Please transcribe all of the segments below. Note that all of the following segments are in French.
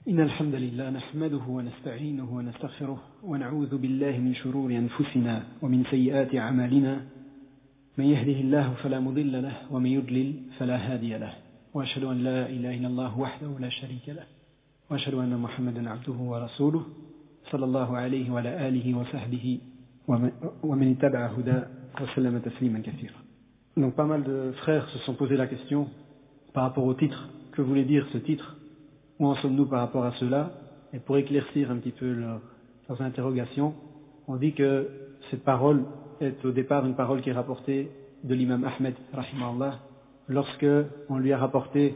إن الحمد لله نحمده ونستعينه ونستغفره ونعوذ بالله من شرور أنفسنا ومن سيئات أعمالنا من يهده الله فلا مضل له ومن يضلل فلا هادي له وأشهد أن لا إله إلا الله وحده لا شريك له وأشهد أن محمدا عبده ورسوله صلى الله عليه وعلى آله وصحبه ومن اتبع هداه وسلم تسليما كثيرا. Donc pas mal de frères se sont posé la question par rapport au titre. Que voulait dire ce titre? Où en sommes-nous par rapport à cela? Et pour éclaircir un petit peu leurs interrogations, on dit que cette parole est au départ une parole qui est rapportée de l'imam Ahmed, rahimahullah, lorsque on lui a rapporté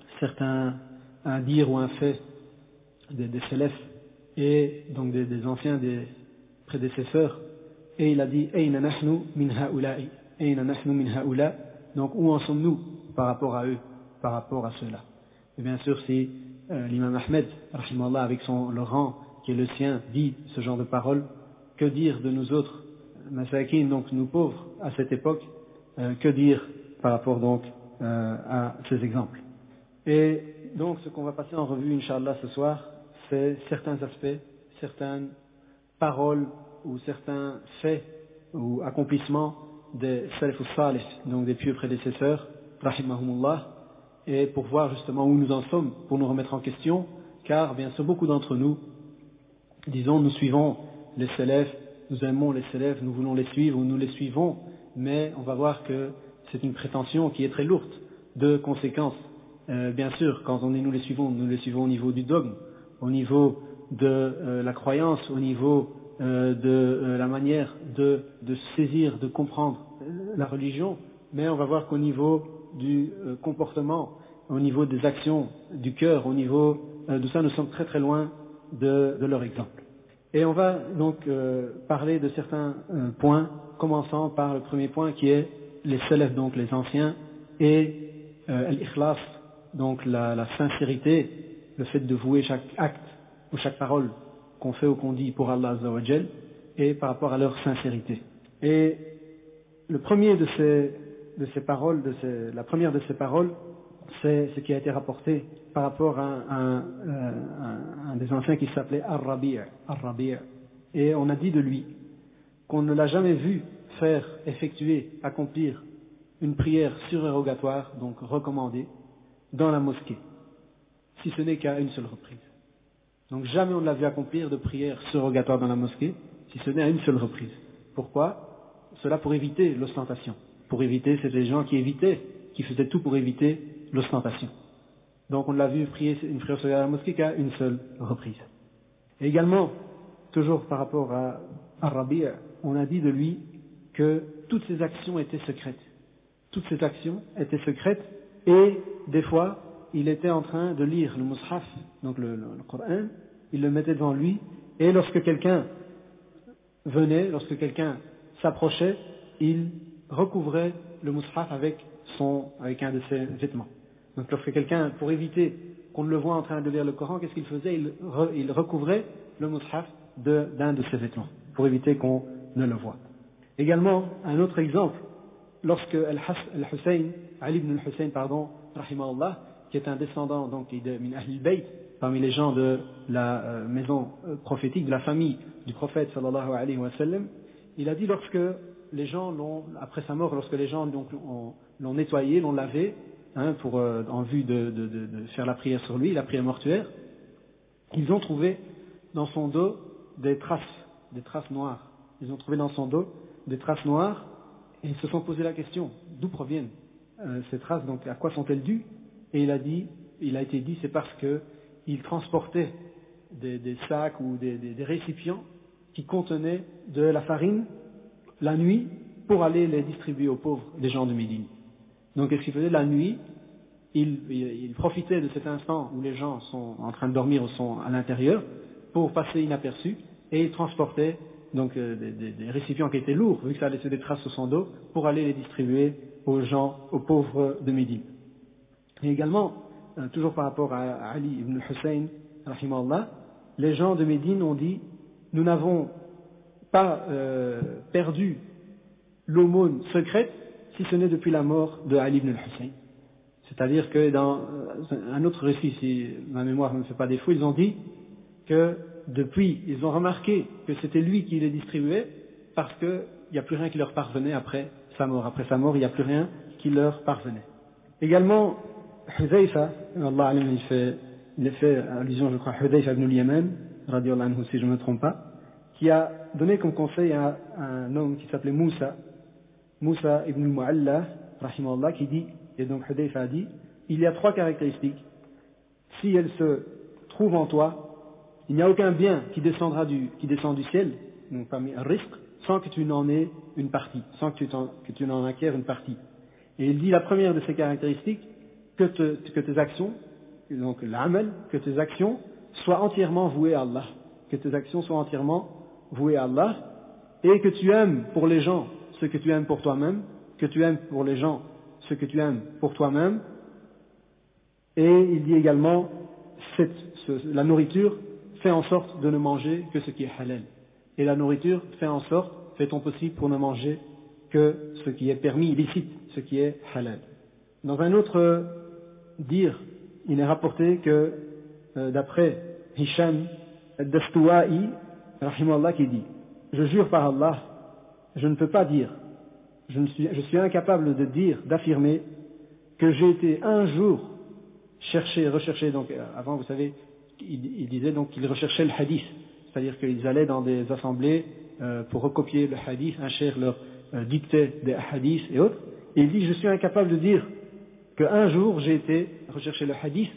un dire ou un fait des salafs et donc des anciens, des prédécesseurs, et il a dit Ayna nahnu min haula'i, Ayna nahnu min haula, donc où en sommes-nous par rapport à eux, par rapport à cela? Et bien sûr, si l'imam Ahmed, rahimahullah, avec le rang qui est le sien, dit ce genre de paroles, que dire de nous autres, masakin, donc nous pauvres à cette époque, que dire par rapport donc à ces exemples? Et donc ce qu'on va passer en revue, Inch'Allah, ce soir, c'est certains aspects, certaines paroles ou certains faits ou accomplissements des salaf salih, donc des pieux prédécesseurs, rahimahumullah, et pour voir justement où nous en sommes, pour nous remettre en question, car bien sûr beaucoup d'entre nous, disons, nous suivons les salaf, nous aimons les salaf, nous voulons les suivre ou nous les suivons, mais on va voir que c'est une prétention qui est très lourde de conséquences. Bien sûr, quand on dit nous les suivons au niveau du dogme, au niveau de la croyance, au niveau de la manière de saisir, de comprendre la religion, mais on va voir qu'au niveau du comportement, au niveau des actions du cœur, au niveau de ça, nous sommes très très loin de leur exemple. Et on va donc parler de certains points, commençant par le premier point qui est les salaf, donc les anciens, et l'ikhlas, donc la sincérité, le fait de vouer chaque acte ou chaque parole qu'on fait ou qu'on dit pour Allah Azza wa Jal, et par rapport à leur sincérité. Et le premier de ces paroles, la première de ces paroles, c'est ce qui a été rapporté par rapport à un des anciens qui s'appelait Ar-Rabi'. Et on a dit de lui qu'on ne l'a jamais vu accomplir une prière surérogatoire, donc recommandée, dans la mosquée, si ce n'est qu'à une seule reprise. Donc jamais on ne l'a vu accomplir de prière surérogatoire dans la mosquée, si ce n'est à une seule reprise. Pourquoi? Cela pour éviter l'ostentation. Pour éviter, c'était les gens qui faisaient tout pour éviter l'ostentation. Donc on l'a vu prier une prière sur la mosquée qu'à une seule reprise. Et également, toujours par rapport à Rabi', on a dit de lui que toutes ses actions étaient secrètes. Toutes ses actions étaient secrètes et des fois, il était en train de lire le mushaf, donc le Coran, il le mettait devant lui et lorsque quelqu'un venait, lorsque quelqu'un s'approchait, il recouvrait le mushaf avec un de ses vêtements. Donc lorsque quelqu'un, pour éviter qu'on ne le voie en train de lire le Coran, qu'est-ce qu'il faisait? Il recouvrait le mushaf d'un de ses vêtements, pour éviter qu'on ne le voie. Également, un autre exemple, lorsque Ali ibn al-Hussein, rahimahullah, qui est un descendant donc de min Ahl al-Bayt, parmi les gens de la maison prophétique, de la famille du prophète sallallahu alayhi wa sallam, il a dit lorsque les gens après sa mort, lorsque les gens donc l'ont nettoyé, l'ont lavé, en vue de faire la prière sur lui, la prière mortuaire, ils ont trouvé dans son dos des traces noires. Ils ont trouvé dans son dos des traces noires et ils se sont posé la question, d'où proviennent ces traces, donc à quoi sont-elles dues? Et il a été dit, c'est parce qu'il transportait des sacs ou des récipients qui contenaient de la farine la nuit pour aller les distribuer aux pauvres des gens de Médine. Donc qu'est-ce qu'il faisait? La nuit, il profitait de cet instant où les gens sont en train de dormir ou sont à l'intérieur pour passer inaperçu et il transportait donc des récipients qui étaient lourds, vu que ça laissait des traces sur son dos, pour aller les distribuer aux pauvres de Médine. Et également, toujours par rapport à Ali ibn Hussein, rahimahullah, les gens de Médine ont dit, nous n'avons pas perdu l'aumône secrète, si ce n'est depuis la mort de Ali ibn Hussein. C'est-à-dire que dans un autre récit, si ma mémoire ne me fait pas défaut, ils ont dit que depuis, ils ont remarqué que c'était lui qui les distribuait parce qu'il n'y a plus rien qui leur parvenait après sa mort. Après sa mort, il n'y a plus rien qui leur parvenait. Également, Hudayfa, Allah il fait allusion, je crois, à Hudayfa ibn al-Yaman, radiallahu anhu, si je ne me trompe pas, qui a donné comme conseil à un homme qui s'appelait Moussa ibn al-Mu'alla, rahimahullah, qui dit, et donc Hudayfa a dit, il y a 3 caractéristiques. Si elles se trouvent en toi, il n'y a aucun bien qui descend du ciel, donc parmi un risque, sans que tu n'en aies une partie, sans que tu n'en acquières une partie. Et il dit la première de ces caractéristiques, que tes actions, donc l'amal, que tes actions soient entièrement vouées à Allah, que tes actions soient entièrement vouées à Allah, et que tu aimes pour les gens ce que tu aimes pour toi-même, que tu aimes pour les gens ce que tu aimes pour toi-même, et il dit également, la nourriture, fais en sorte de ne manger que ce qui est halal. Et la nourriture, fais ton possible pour ne manger que ce qui est permis, illicite, ce qui est halal. Dans un autre dire, il est rapporté que, d'après Hisham al-Dastuwa'i, rahimallah, qui dit, je jure par Allah, je ne peux pas dire, je suis incapable de dire, d'affirmer que j'ai été un jour rechercher, donc avant vous savez, il disait donc qu'ils recherchaient le hadith, c'est-à-dire qu'ils allaient dans des assemblées pour recopier le hadith, un cheikh leur dictait des hadiths et autres, et il dit je suis incapable de dire qu'un jour j'ai été rechercher le hadith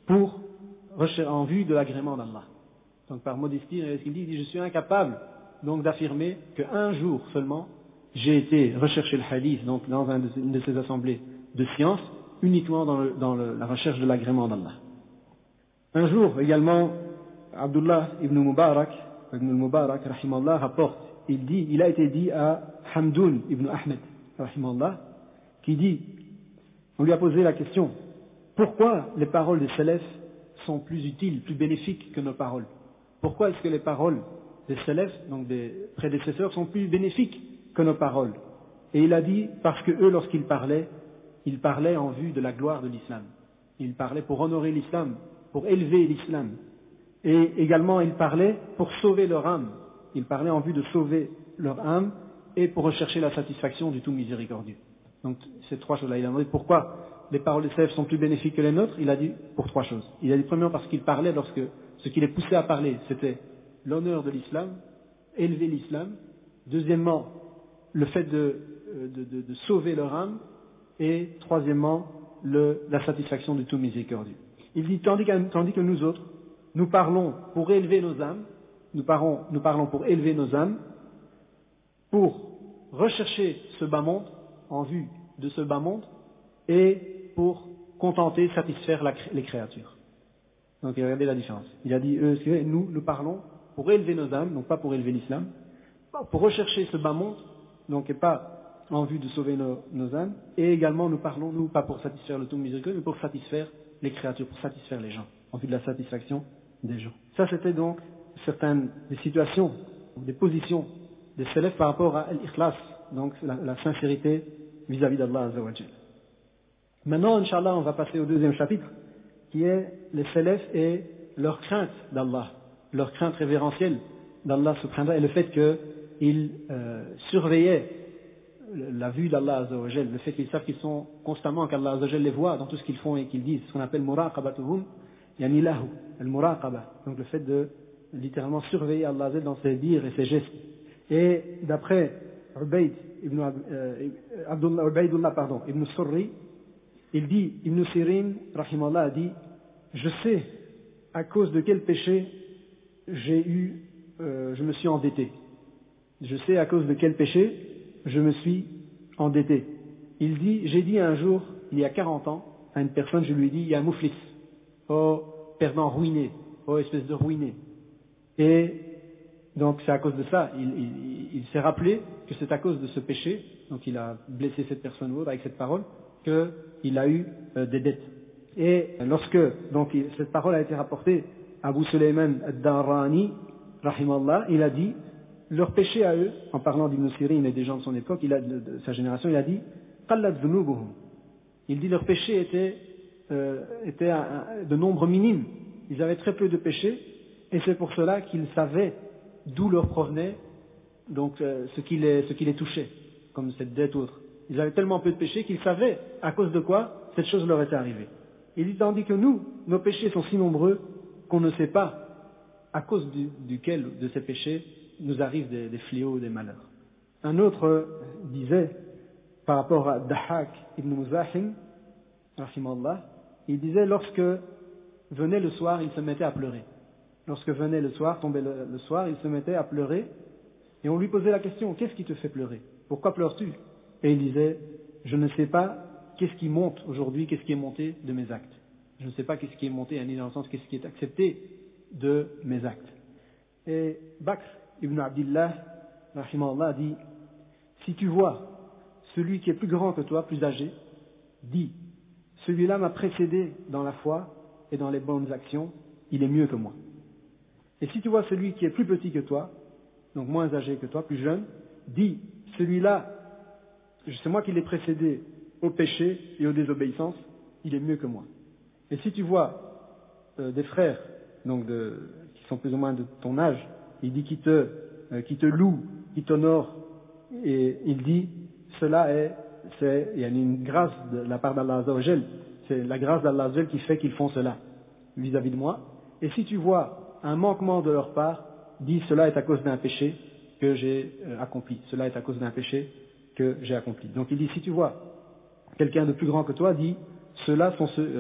en vue de l'agrément d'Allah. Donc par modestie, il dit je suis incapable donc d'affirmer qu'un jour seulement j'ai été rechercher le hadith donc dans une de ces assemblées de sciences uniquement dans la recherche de l'agrément d'Allah. Un jour également, Abdullah ibn al-Mubarak, rahimallah, rapporte, il a été dit à Hamdoun ibn Ahmed, rahimallah, qui dit, on lui a posé la question, pourquoi les paroles des salafs sont plus utiles, plus bénéfiques que nos paroles? Pourquoi est-ce que les paroles des salafs, donc des prédécesseurs, sont plus bénéfiques que nos paroles? Et il a dit, parce que eux, lorsqu'ils parlaient en vue de la gloire de l'islam. Ils parlaient pour honorer l'islam, pour élever l'islam. Et également, ils parlaient pour sauver leur âme. Ils parlaient en vue de sauver leur âme et pour rechercher la satisfaction du tout miséricordieux. Donc, ces 3 choses-là. Il a demandé pourquoi les paroles des salafs sont plus bénéfiques que les nôtres. Il a dit pour 3 choses. Il a dit premièrement parce qu'ils parlaient lorsque ce qui les poussait à parler, c'était l'honneur de l'islam, élever l'islam. Deuxièmement, le fait de sauver leur âme. Et troisièmement, la satisfaction du tout miséricordieux. Il dit, tandis que nous autres, nous parlons pour élever nos âmes, nous parlons pour élever nos âmes, pour rechercher ce bas monde, en vue de ce bas monde, et pour contenter, satisfaire les créatures. Donc regardez la différence. Il a dit, nous parlons pour élever nos âmes, donc pas pour élever l'islam, pour rechercher ce bas monde, donc et pas en vue de sauver nos âmes, et également nous parlons, pas pour satisfaire le tout miséricordieux, mais pour satisfaire les créatures, pour satisfaire les gens, en vue de la satisfaction des gens. Ça c'était donc certaines des situations, des positions des salafs par rapport à l'ikhlas, donc la sincérité vis-à-vis d'Allah Azza wa Jal. Maintenant, Inch'Allah, on va passer au 2e chapitre, qui est les salafs et leur crainte d'Allah, leur crainte révérentielle d'Allah subhanahu wa ta'ala, et le fait qu'ils surveillaient la vue d'Allah Azza wa Jal, le fait qu'ils savent qu'ils sont constamment, qu'Allah Azza wa Jal les voit dans tout ce qu'ils font et qu'ils disent, ce qu'on appelle muraqabatuhum, yani lahu, al-muraqaba, donc le fait de littéralement surveiller Allah Azza wa Jal dans ses dires et ses gestes. Et d'après Ubaydullah ibn Surri, il dit, Ibn Sirin, rahimallah, a dit, je sais à cause de quel péché je me suis endetté. Je sais à cause de quel péché je me suis endetté. Il dit, j'ai dit un jour, il y a 40 ans, à une personne, je lui ai dit, ya mouflis, oh perdant ruiné, oh espèce de ruiné. Et donc c'est à cause de ça, il s'est rappelé que c'est à cause de ce péché, donc il a blessé cette personne avec cette parole, qu'il a eu des dettes. Et lorsque donc cette parole a été rapportée à Abu Sulayman ad-Darrani, rahimallah, il a dit, leur péché à eux, en parlant d'Ibn Sirin et des gens de son époque, de sa génération, il a dit, qallat dhunubuhum, Il dit leurs péchés étaient de nombre minime. Ils avaient très peu de péchés, et c'est pour cela qu'ils savaient d'où leur provenait donc ce qui les touchait, comme cette dette ou autre. Ils avaient tellement peu de péchés qu'ils savaient à cause de quoi cette chose leur était arrivée. Il dit tandis que nous, nos péchés sont si nombreux qu'on ne sait pas à cause duquel de ces péchés nous arrivent des fléaux, des malheurs. Un autre disait, par rapport à Dahak ibn Muzahim, rahimallah, il disait lorsque venait le soir, il se mettait à pleurer. Lorsque venait le soir, tombait le soir, il se mettait à pleurer, et on lui posait la question, qu'est-ce qui te fait pleurer? Pourquoi pleures-tu? Et il disait, je ne sais pas qu'est-ce qui monte aujourd'hui, qu'est-ce qui est monté de mes actes. Je ne sais pas qu'est-ce qui est monté, dans le sens qu'est-ce qui est accepté de mes actes. Et Bakr ibn Abdillah, rahimahullah, dit, si tu vois celui qui est plus grand que toi, plus âgé, dis, celui-là m'a précédé dans la foi et dans les bonnes actions, il est mieux que moi. Et si tu vois celui qui est plus petit que toi, donc moins âgé que toi, plus jeune, dis, celui-là, c'est moi qui l'ai précédé au péché et aux désobéissances, il est mieux que moi. Et si tu vois des frères donc qui sont plus ou moins de ton âge, il dit qui te loue, qui t'honore, et il dit cela c'est une grâce de la part d'Allah Azza wa Jal, c'est la grâce d'Allah Azza wa Jal qui fait qu'ils font cela vis-à-vis de moi. Et si tu vois un manquement de leur part, dis cela est à cause d'un péché que j'ai accompli, cela est à cause d'un péché que j'ai accompli. Donc il dit si tu vois quelqu'un de plus grand que toi, dis ceux-là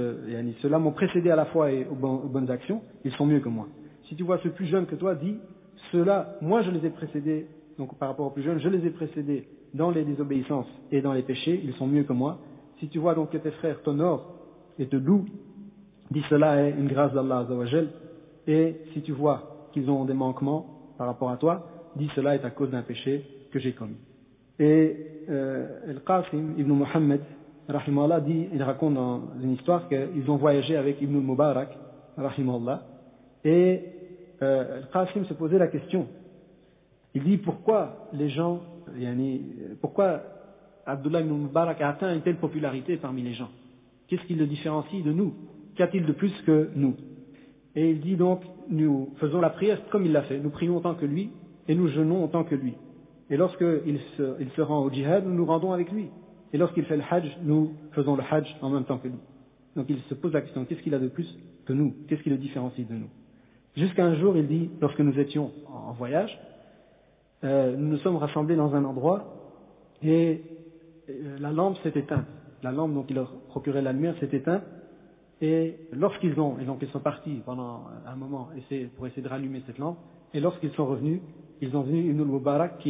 m'ont précédé à la foi et aux bonnes actions, ils sont mieux que moi. Si tu vois ceux plus jeunes que toi, dis ceux-là, moi je les ai précédés, donc par rapport aux plus jeunes, je les ai précédés dans les désobéissances et dans les péchés, ils sont mieux que moi. Si tu vois donc que tes frères t'honorent et te louent, dis cela est une grâce d'Allah Azza wa Jal. Et si tu vois qu'ils ont des manquements par rapport à toi, dis cela est à cause d'un péché que j'ai commis. Et Al-Qasim ibn Muhammad, rahimahullah, il raconte dans une histoire qu'ils ont voyagé avec Ibn al-Mubarak, rahimahullah, et Al-Qasim se posait la question. Il dit pourquoi les gens, pourquoi Abdullah ibn Mubarak a atteint une telle popularité parmi les gens? Qu'est-ce qui le différencie de nous? Qu'a-t-il de plus que nous? Et il dit donc, nous faisons la prière comme il l'a fait, nous prions autant que lui, et nous jeûnons autant que lui. Et lorsqu'il se rend au djihad, nous nous rendons avec lui. Et lorsqu'il fait le hajj, nous faisons le hajj en même temps que lui. Donc il se pose la question, qu'est-ce qu'il a de plus que nous? Qu'est-ce qui le différencie de nous? Jusqu'à un jour, il dit, lorsque nous étions en voyage, nous nous sommes rassemblés dans un endroit, et la lampe s'est éteinte. La lampe dont il leur procurait la lumière s'est éteinte, et lorsqu'ils sont partis pendant un moment pour essayer de rallumer cette lampe, et lorsqu'ils sont revenus, ils ont vu Ibn al-Mubarak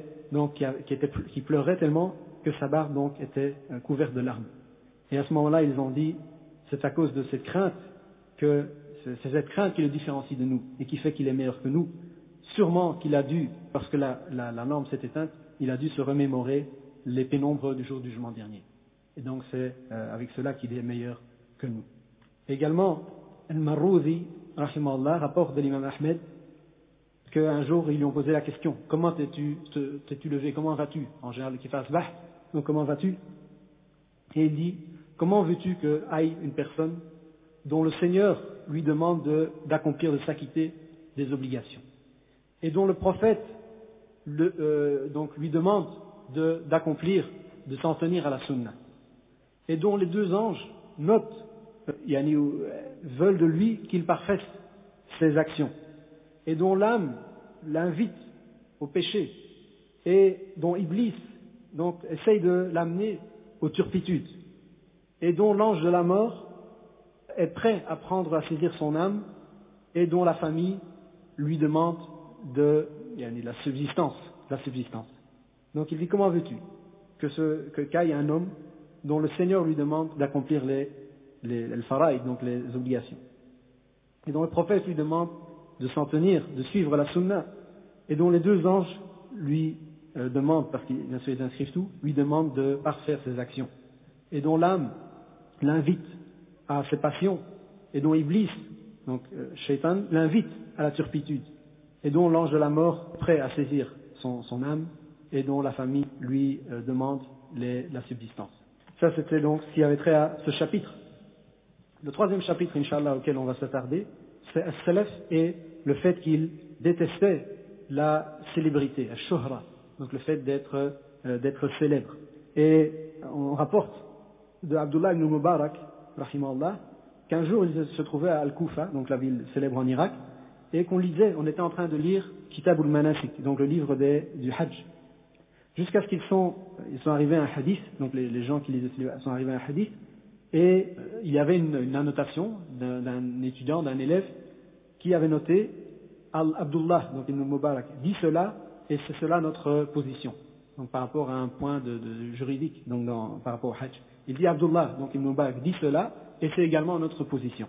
qui pleurait tellement que sa barbe donc était couverte de larmes. Et à ce moment-là, ils ont dit, c'est à cause de cette crainte c'est cette crainte qui le différencie de nous et qui fait qu'il est meilleur que nous. Sûrement qu'il a dû, parce que la lampe s'est éteinte, il a dû se remémorer les pénombres du jour du jugement dernier. Et donc c'est avec cela qu'il est meilleur que nous. Également, Al-Marrouzi, rahimahullah, rapporte de l'imam Ahmed, qu'un jour ils lui ont posé la question, comment t'es-tu levé, comment vas-tu? En général, qui fasse bah, donc comment vas-tu? Et il dit, comment veux-tu que aille une personne dont le Seigneur lui demande d'accomplir, de s'acquitter des obligations, et dont le prophète donc lui demande d'accomplir, de s'en tenir à la sunna, et dont les deux anges veulent de lui qu'il parfasse ses actions, et dont l'âme l'invite au péché, et dont Iblis donc essaye de l'amener aux turpitudes, et dont l'ange de la mort est prêt à saisir son âme, et dont la famille lui demande la subsistance. Donc il dit, comment veux-tu que qu'aille un homme dont le Seigneur lui demande d'accomplir les faraïd, donc les obligations, et dont le prophète lui demande de s'en tenir, de suivre la sunna, et dont les deux anges lui demandent, parce qu'ils inscrivent tout, lui demandent de parfaire ses actions, et dont l'âme l'invite à ses passions, et dont Iblis, donc Shaitan, l'invite à la turpitude, et dont l'ange de la mort est prêt à saisir son âme, et dont la famille lui demande la subsistance. Ça, c'était donc ce qui avait trait à ce chapitre. Le troisième chapitre, Inch'Allah, auquel on va s'attarder, c'est As-Salaf et le fait qu'ils détestaient la célébrité, Ash-Shuhra, donc le fait d'être célèbre. Et on rapporte de Abdullah ibn Mubarak, rahimahullah, qu'un jour il se trouvait à Al-Kufa, donc la ville célèbre en Irak, et qu'on lisait, on était en train de lire Kitab al-Manasik, donc le livre du Hajj, jusqu'à ce qu'ils sont arrivés à un hadith, donc les gens qui lisaient sont arrivés à un hadith, et il y avait une annotation d'un étudiant, d'un élève, qui avait noté Abdullah, donc Ibn Mubarak, dit cela, et c'est cela notre position, donc par rapport à un point de juridique, donc par rapport au Hajj. Il dit Abdullah, donc Ibn Mubarak, dit cela, et c'est également notre position.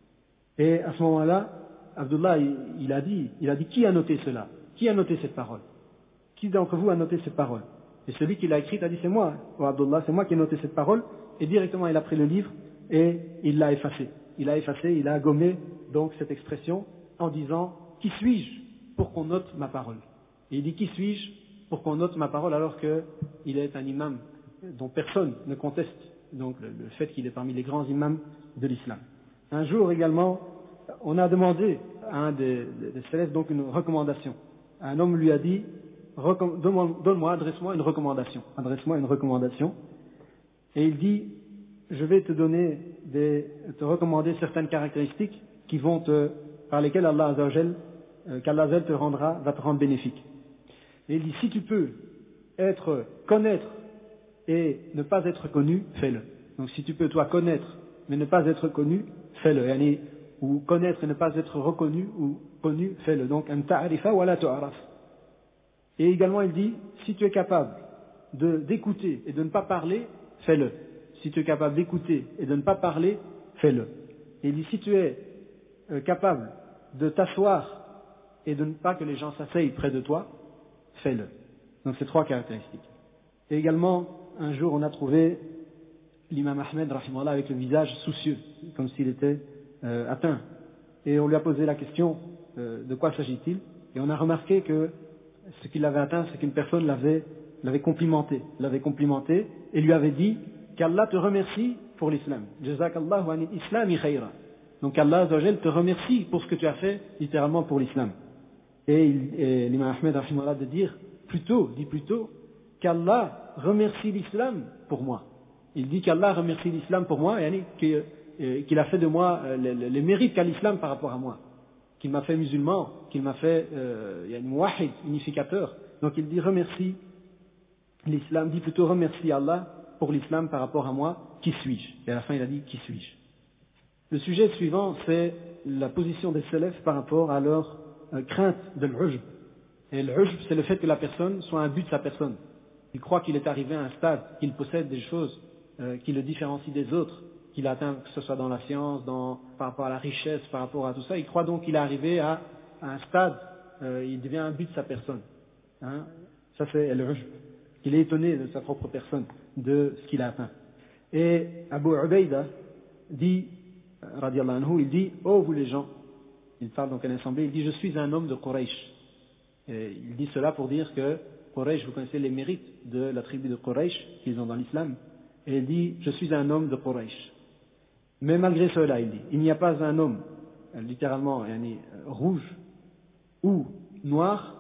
Et à ce moment-là, Abdullah, il a dit, qui a noté cela? Qui a noté cette parole? Qui d'entre vous a noté cette parole? Et celui qui l'a écrite a dit, c'est moi, oh Abdullah, c'est moi qui ai noté cette parole, et directement il a pris le livre, et il l'a effacé. Il a gommé, donc, cette expression, en disant, qui suis-je pour qu'on note ma parole? Et il dit, qui suis-je pour qu'on note ma parole alors qu'il est un imam dont personne ne conteste, donc, le fait qu'il est parmi les grands imams de l'islam. Un jour également, on a demandé à un des salafs donc une recommandation. Un homme lui a dit, adresse-moi une recommandation. Adresse-moi une recommandation. Et il dit, je vais te recommander certaines caractéristiques par lesquelles qu'Allah va te rendre bénéfique. Et il dit, si tu peux connaître et ne pas être connu, fais-le. Donc si tu peux toi connaître mais ne pas être connu, fais-le. Ou connaître et ne pas être reconnu ou connu, fais-le. Donc an ta'rifa wa la tu'raf. Et également il dit, si tu es capable d'écouter et de ne pas parler, fais-le. Si tu es capable d'écouter et de ne pas parler, fais-le. Et il dit, si tu es capable de t'asseoir et de ne pas que les gens s'asseyent près de toi, fais-le. Donc ces trois caractéristiques. Et également, un jour on a trouvé l'imam Ahmed rahimahullah avec le visage soucieux, comme s'il était atteint. Et on lui a posé la question, de quoi s'agit-il? Et on a remarqué que ce qui l'avait atteint, c'est qu'une personne l'avait complimenté et lui avait dit qu'Allah te remercie pour l'islam. Jazakallahu anil islami khayra. Donc Allah Azza wa Jal te remercie pour ce que tu as fait littéralement pour l'islam. Et l'imam Ahmed rahimahullah dit plutôt qu'Allah remercie l'islam pour moi. Il dit qu'Allah remercie l'islam pour moi, qu'il a fait de moi les mérites qu'a l'islam par rapport à moi, qu'il m'a fait musulman, qu'il m'a fait muwahhid, unificateur. Donc il dit remercie l'islam, dit plutôt remercie Allah pour l'islam par rapport à moi, qui suis-je? Et à la fin il a dit qui suis-je? Le sujet suivant, c'est la position des salafs par rapport à leur crainte de l'ujb. Et l'ujb, c'est le fait que la personne soit un but de sa personne. Il croit qu'il est arrivé à un stade, qu'il possède des choses qui le différencient des autres, qu'il a atteint, que ce soit dans la science, par rapport à la richesse, par rapport à tout ça. Il croit donc qu'il est arrivé à un stade, il devient un but de sa personne. Hein? Ça c'est l'ujb. Il est étonné de sa propre personne, de ce qu'il a atteint. Et Abu Ubaïda dit, radiallahu anhu, il dit, oh vous les gens, il parle donc à l'assemblée, il dit, je suis un homme de Quraysh. Et il dit cela pour dire que Quraysh, vous connaissez les mérites de la tribu de Quraysh qu'ils ont dans l'islam. Et il dit, je suis un homme de Quraysh. Mais malgré cela, il dit, il n'y a pas un homme, littéralement, rouge ou noir,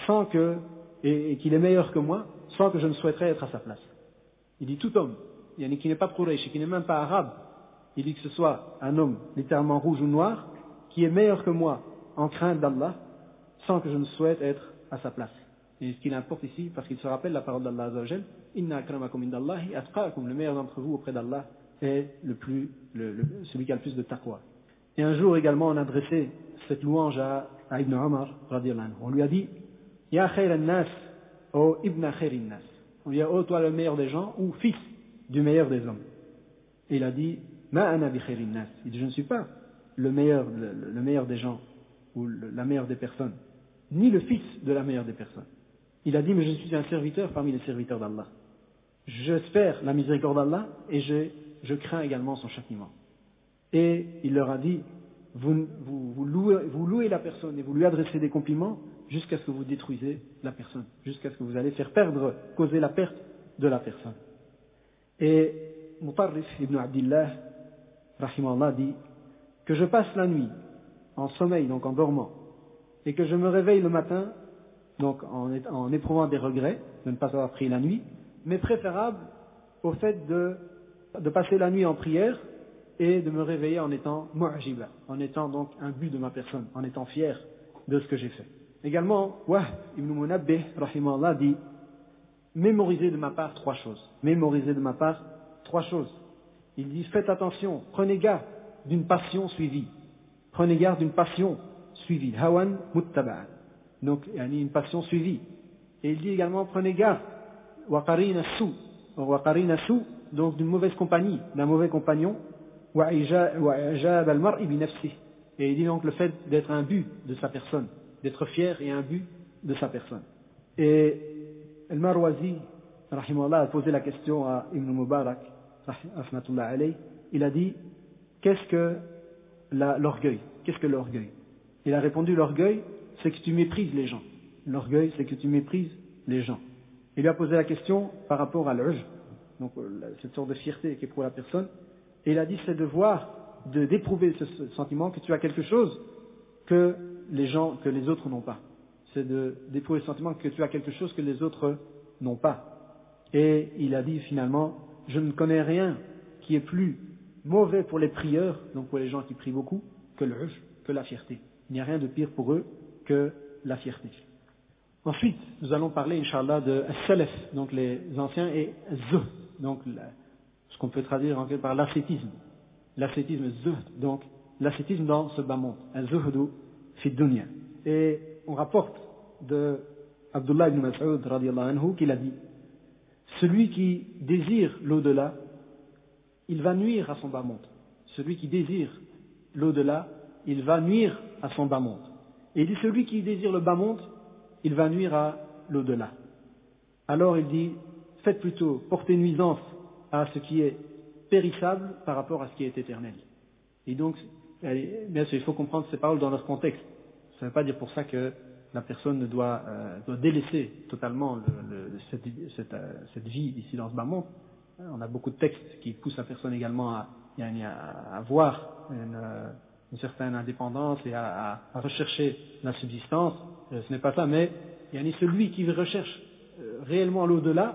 et qu'il est meilleur que moi, sans que je ne souhaiterais être à sa place. Il dit, tout homme, qui n'est pas de Quraysh et qui n'est même pas arabe, il dit que ce soit un homme littéralement rouge ou noir, qui est meilleur que moi en crainte d'Allah, sans que je ne souhaite être à sa place. Et ce qu'il importe ici, parce qu'il se rappelle la parole d'Allah Azza wa Jal, Inna akramakum indallahi atqakum, le meilleur d'entre vous auprès d'Allah est celui qui a le plus de taqwa. Et un jour également, on a adressé cette louange à Ibn Omar, radiyallahu anhu. On lui a dit, Ya khayr al-nas, o ibn khayr al-nas. On lui a dit, oh toi le meilleur des gens, ou fils du meilleur des hommes. Et il a dit, Ma ana bi khayr al-nas. Il dit, je ne suis pas le meilleur des gens, ou la meilleure des personnes, ni le fils de la meilleure des personnes. Il a dit, mais je suis un serviteur parmi les serviteurs d'Allah. J'espère la miséricorde d'Allah et je crains également son châtiment. Et il leur a dit, vous louez la personne et vous lui adressez des compliments jusqu'à ce que vous détruisez la personne, jusqu'à ce que vous allez causer la perte de la personne. Et Mutarrif ibn Abdillah, rahimahullah, dit que je passe la nuit en sommeil, donc en dormant, et que je me réveille le matin, donc en éprouvant des regrets de ne pas avoir pris la nuit, mais préférable au fait de passer la nuit en prière et de me réveiller en étant mu'jiba, en étant donc un but de ma personne, en étant fier de ce que j'ai fait. Également, Wahb ibn Munabbih, rahimahullah, dit mémorisez de ma part trois choses. Mémorisez de ma part trois choses. Il dit faites attention, prenez garde d'une passion suivie. Prenez garde d'une passion suivie. Hawan muttaba'an. Donc, il y a une passion suivie. Et il dit également prenez garde. Waqarina su, donc d'une mauvaise compagnie, d'un mauvais compagnon. Wa'ijab al-mar'i bi nafsihi. Et il dit donc le fait d'être un but de sa personne, d'être fier et un but de sa personne. Et Al-Marwazi, rahimahullah, a posé la question à Ibn Mubarak, rahmatullah alayh. Il a dit qu'est-ce que l'orgueil? Qu'est-ce que l'orgueil? Il a répondu l'orgueil, c'est que tu méprises les gens. L'orgueil, c'est que tu méprises les gens. Il lui a posé la question par rapport à l'ujb, donc cette sorte de fierté qui est pour la personne. Et il a dit c'est de voir, d'éprouver ce sentiment que tu as quelque chose que les autres n'ont pas. C'est d'éprouver le sentiment que tu as quelque chose que les autres n'ont pas. Et il a dit finalement, je ne connais rien qui est plus mauvais pour les prieurs, donc pour les gens qui prient beaucoup, que l'ujb, que la fierté. Il n'y a rien de pire pour eux que la fierté. Ensuite, nous allons parler, Inch'Allah, de Salaf, donc les anciens, et Zuhd, donc ce qu'on peut traduire en quelque part par l'ascétisme. L'ascétisme, Zuhd, donc l'ascétisme dans ce bas monde. Zuhdu fi dunya. Et on rapporte de Abdullah ibn Mas'ud radiyallahu anhu qu'il a dit celui qui désire l'au-delà, il va nuire à son bas monde. Celui qui désire l'au-delà, il va nuire à son bas monde. Et il dit celui qui désire le bas monde, il va nuire à l'au-delà. Alors il dit faites plutôt porter nuisance à ce qui est périssable par rapport à ce qui est éternel. Et donc, bien sûr, il faut comprendre ces paroles dans leur contexte. Ça ne veut pas dire pour ça que la personne doit délaisser totalement cette vie ici dans ce bas monde. On a beaucoup de textes qui poussent la personne également à avoir une certaine indépendance et à rechercher la subsistance. Ce n'est pas ça, mais celui qui recherche réellement l'au-delà,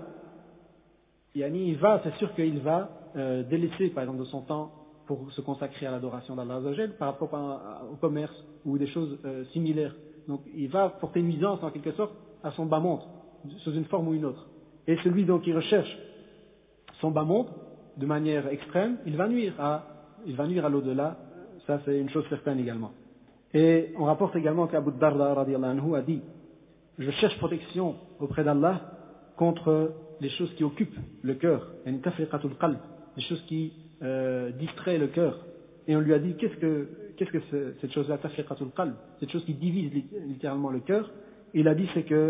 c'est sûr qu'il va délaisser par exemple de son temps pour se consacrer à l'adoration d'Allah Azza wa Jal par rapport au commerce ou des choses similaires. Donc il va porter nuisance en quelque sorte à son bas monde, sous une forme ou une autre. Et celui donc qui recherche son bas monde de manière extrême, il va nuire à l'au-delà, ça c'est une chose certaine également. Et on rapporte également qu'Abu Darda radiyallahu anhu a dit je cherche protection auprès d'Allah contre les choses qui occupent le cœur, les choses qui distraient le cœur. Et on lui a dit qu'est-ce que cette chose-là, tafriqatul qalb, cette chose qui divise littéralement le cœur. Il a dit c'est que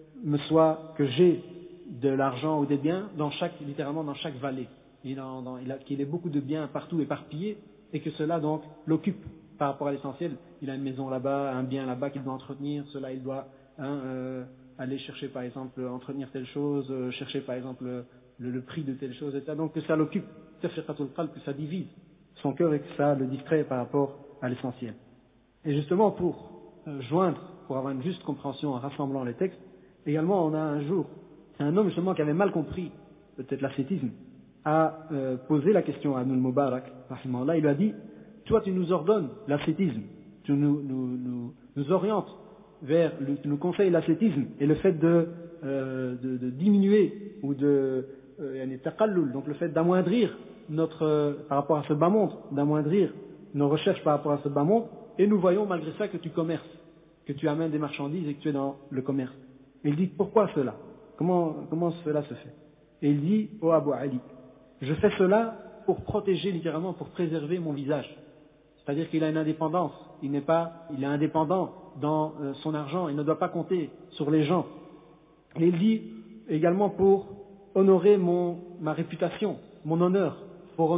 j'ai de l'argent ou des biens littéralement dans chaque vallée. Qu'il ait beaucoup de biens partout éparpillés et que cela donc l'occupe par rapport à l'essentiel. Il a une maison là-bas, un bien là-bas qu'il doit entretenir, cela il doit aller chercher par exemple entretenir telle chose, chercher par exemple le prix de telle chose, etc. Donc que ça l'occupe, que ça divise son cœur et que ça le distrait par rapport à l'essentiel. Et justement pour avoir une juste compréhension en rassemblant les textes, également on a un jour un homme justement qui avait mal compris peut-être l'ascétisme, a posé la question à Ibn Mubarak, rahimahullah, il lui a dit toi tu nous ordonnes l'ascétisme, tu nous orientes vers, tu nous conseilles l'ascétisme et le fait de diminuer ou donc le fait d'amoindrir par rapport à ce bas monde, d'amoindrir nos recherches par rapport à ce bas monde, et nous voyons malgré ça que tu commerces, que tu amènes des marchandises et que tu es dans le commerce. Et il dit pourquoi cela? Comment cela se fait? Et il dit ô Abu Ali, je fais cela pour protéger littéralement, pour préserver mon visage. C'est-à-dire qu'il a une indépendance, il est indépendant dans son argent, il ne doit pas compter sur les gens. Et il dit également pour honorer ma réputation, mon honneur, pour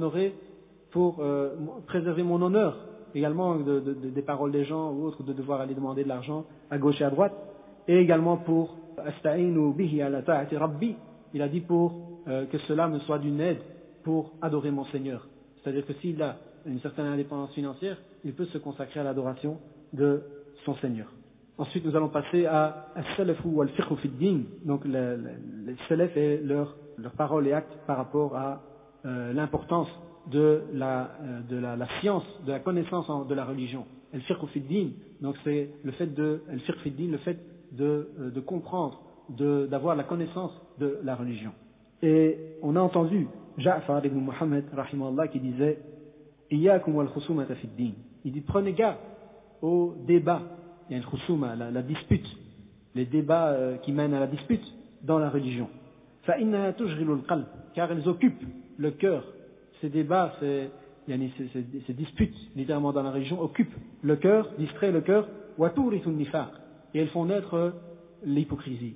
préserver mon honneur, également des paroles des gens ou autres, de devoir aller demander de l'argent à gauche et à droite, et également pour asta'inu bihi ala ta'ati rabbi, il a dit pour que cela me soit d'une aide pour adorer mon Seigneur. C'est-à-dire que s'il a une certaine indépendance financière, il peut se consacrer à l'adoration de son Seigneur. Ensuite, nous allons passer à al-salaf ou al-fiqh fi ad-din, donc les salaf et leurs paroles et actes par rapport à l'importance de la science, de la connaissance de la religion. Al-fiqh fi ad-din, donc c'est le fait al-fiqh fi ad-din, le fait de comprendre, d'avoir la connaissance de la religion. Et on a entendu Ja'far ibn Muhammad rahimahullah qui disait Iyyakum wal khusumata fi ad-din. Il dit prenez garde au débat, il y a une khusuma, la dispute, les débats qui mènent à la dispute dans la religion. فإنها تشغل القلب, car elles occupent le cœur. Ces débats, ces disputes littéralement dans la religion occupent le cœur, distraient le cœur, وتورث النفاق, et elles font naître l'hypocrisie.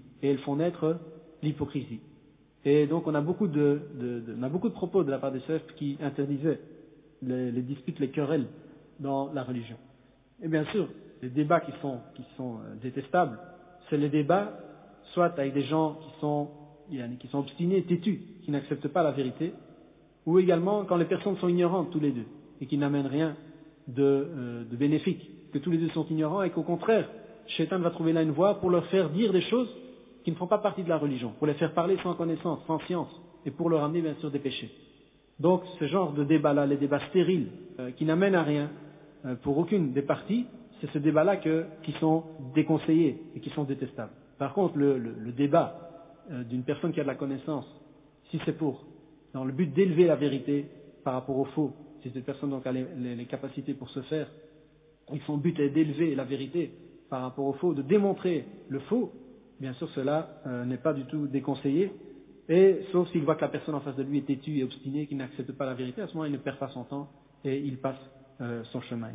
Et donc on a beaucoup de propos de la part des salaf qui interdisaient les disputes, les querelles dans la religion. Et bien sûr, les débats qui sont détestables, c'est les débats soit avec des gens qui sont obstinés, têtus, qui n'acceptent pas la vérité, ou également quand les personnes sont ignorantes tous les deux et qui n'amènent rien de bénéfique, que tous les deux sont ignorants et qu'au contraire, Shaitan va trouver là une voie pour leur faire dire des choses qui ne font pas partie de la religion, pour les faire parler sans connaissance, sans science, et pour leur amener bien sûr des péchés. Donc ce genre de débat-là, les débats stériles, qui n'amènent à rien pour aucune des parties, c'est ce débat-là qui sont déconseillés et qui sont détestables. Par contre, le débat d'une personne qui a de la connaissance, si c'est dans le but d'élever la vérité par rapport au faux, si cette personne donc a les capacités pour ce faire, et que son but est d'élever la vérité par rapport au faux, de démontrer le faux, bien sûr cela n'est pas du tout déconseillé, et sauf s'il voit que la personne en face de lui est têtue et obstinée, qu'il n'accepte pas la vérité, à ce moment il ne perd pas son temps et il passe son chemin.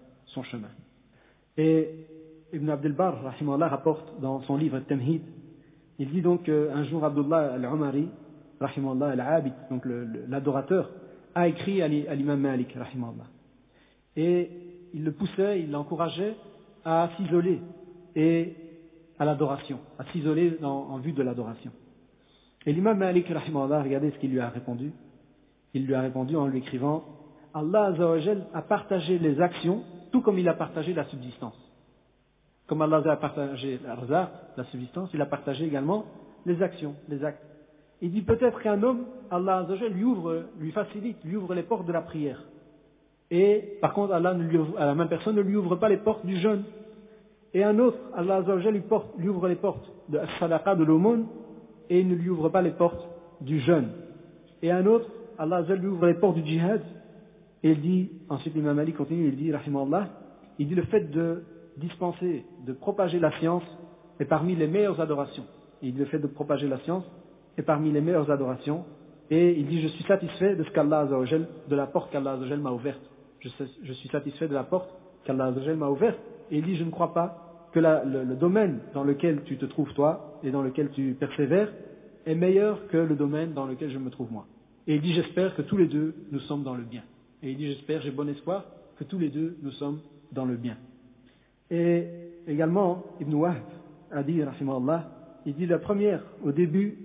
Et Ibn Abd al-Barr, rahimahullah, rapporte dans son livre Tamhid, il dit donc un jour Abdullah al-Umari, rahimahullah, al-Abid, donc l'adorateur, a écrit à l'imam Malik, rahimahullah. Et il le poussait, il l'encourageait à s'isoler et à l'adoration, à s'isoler en vue de l'adoration. Et l'imam Malik, rahimahullah, regardez ce qu'il lui a répondu. Il lui a répondu en lui écrivant Allah Azza wa Jal a partagé les actions tout comme il a partagé la subsistance. Comme Allah a partagé la subsistance, il a partagé également les actions, les actes. Il dit peut-être qu'un homme, Allah Azza wa Jal lui facilite, lui ouvre les portes de la prière. Et par contre, Allah à la même personne ne lui ouvre pas les portes du jeûne. Et un autre, Allah Azza wa Jal lui ouvre les portes de as-sadaqa, de l'aumône, et il ne lui ouvre pas les portes du jeûne. Et un autre, Allah Azza wa Jal lui ouvre les portes du djihad. Et il dit, ensuite l'imam Ali continue, il dit, rahimahullah, il dit le fait de dispenser, de propager la science est parmi les meilleures adorations. Il dit le fait de propager la science est parmi les meilleures adorations. Et il dit, je suis satisfait de ce qu'Allah Azza wa Jal, de la porte qu'Allah Azza wa Jal m'a ouverte. Je suis satisfait de la porte qu'Allah Azza wa Jal m'a ouverte. Et il dit, je ne crois pas que le domaine dans lequel tu te trouves toi et dans lequel tu persévères est meilleur que le domaine dans lequel je me trouve moi. Et il dit, j'espère que tous les deux nous sommes dans le bien. Et il dit, j'espère, j'ai bon espoir que tous les deux nous sommes dans le bien. Et également, Ibn Wahb a dit, rahimahullah, il dit la première, au début,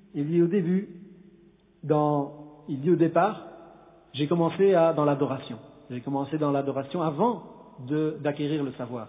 au départ, j'ai commencé dans l'adoration. J'ai commencé dans l'adoration avant d'acquérir le savoir.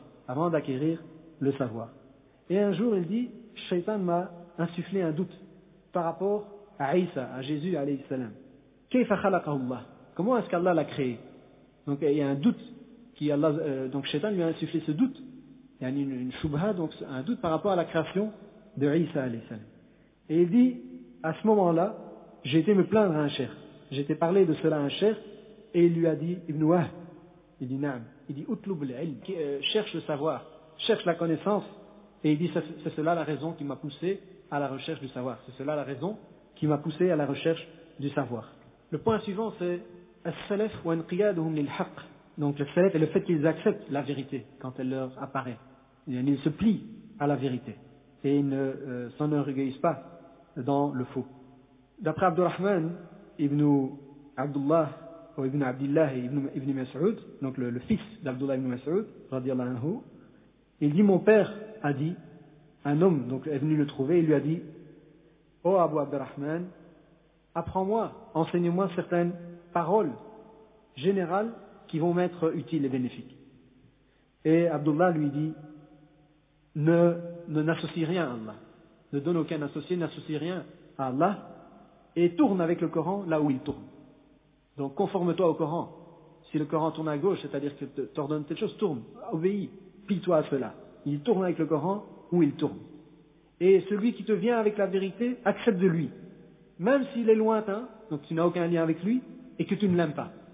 Et un jour, il dit, Shaitan m'a insufflé un doute par rapport à Isa, à Jésus, alayhi salam. Kayfa khalaqahu Allah? Comment est-ce qu'Allah l'a créé? Donc il y a un doute donc Shaitan lui a insufflé ce doute. Il y a une shubha, donc un doute par rapport à la création de Isa alayhi salam. Et il dit, à ce moment-là, j'ai été me plaindre à un cheikh. J'ai été parler de cela à un cheikh, et il lui a dit, Ibn Wahb, il dit Naam, il dit Utlub al-ilm, cherche le savoir, cherche la connaissance, et il dit c'est cela la raison qui m'a poussé à la recherche du savoir. C'est cela la raison qui m'a poussé à la recherche du savoir. Le point suivant c'est as-salaf wa inqiyaduhum lil-haqq. Donc le salaf est le fait qu'ils acceptent la vérité quand elle leur apparaît. Ils se plient à la vérité et ils ne s'enorgueillissent pas dans le faux. D'après Abdurrahman ibn Abdullah ou ibn Abdillah et ibn Mas'ud, donc le fils d'Abdullah ibn Mas'ud, radiyallahu anhu, il dit, mon père a dit, un homme donc est venu le trouver, il lui a dit, oh Abu Abdurrahman, apprends-moi, enseigne-moi certaines paroles générales qui vont m'être utiles et bénéfiques. Et Abdullah lui dit, n'associe rien à Allah, ne donne aucun associé, n'associe rien à Allah, et tourne avec le Coran là où il tourne. Donc conforme-toi au Coran. Si le Coran tourne à gauche, c'est-à-dire que t'ordonne telle chose, tourne, obéis, plie-toi à cela. Il tourne avec le Coran où il tourne. Et celui qui te vient avec la vérité, accepte de lui. Même s'il est lointain, donc tu n'as aucun lien avec lui, et que tu ne l'aimes pas.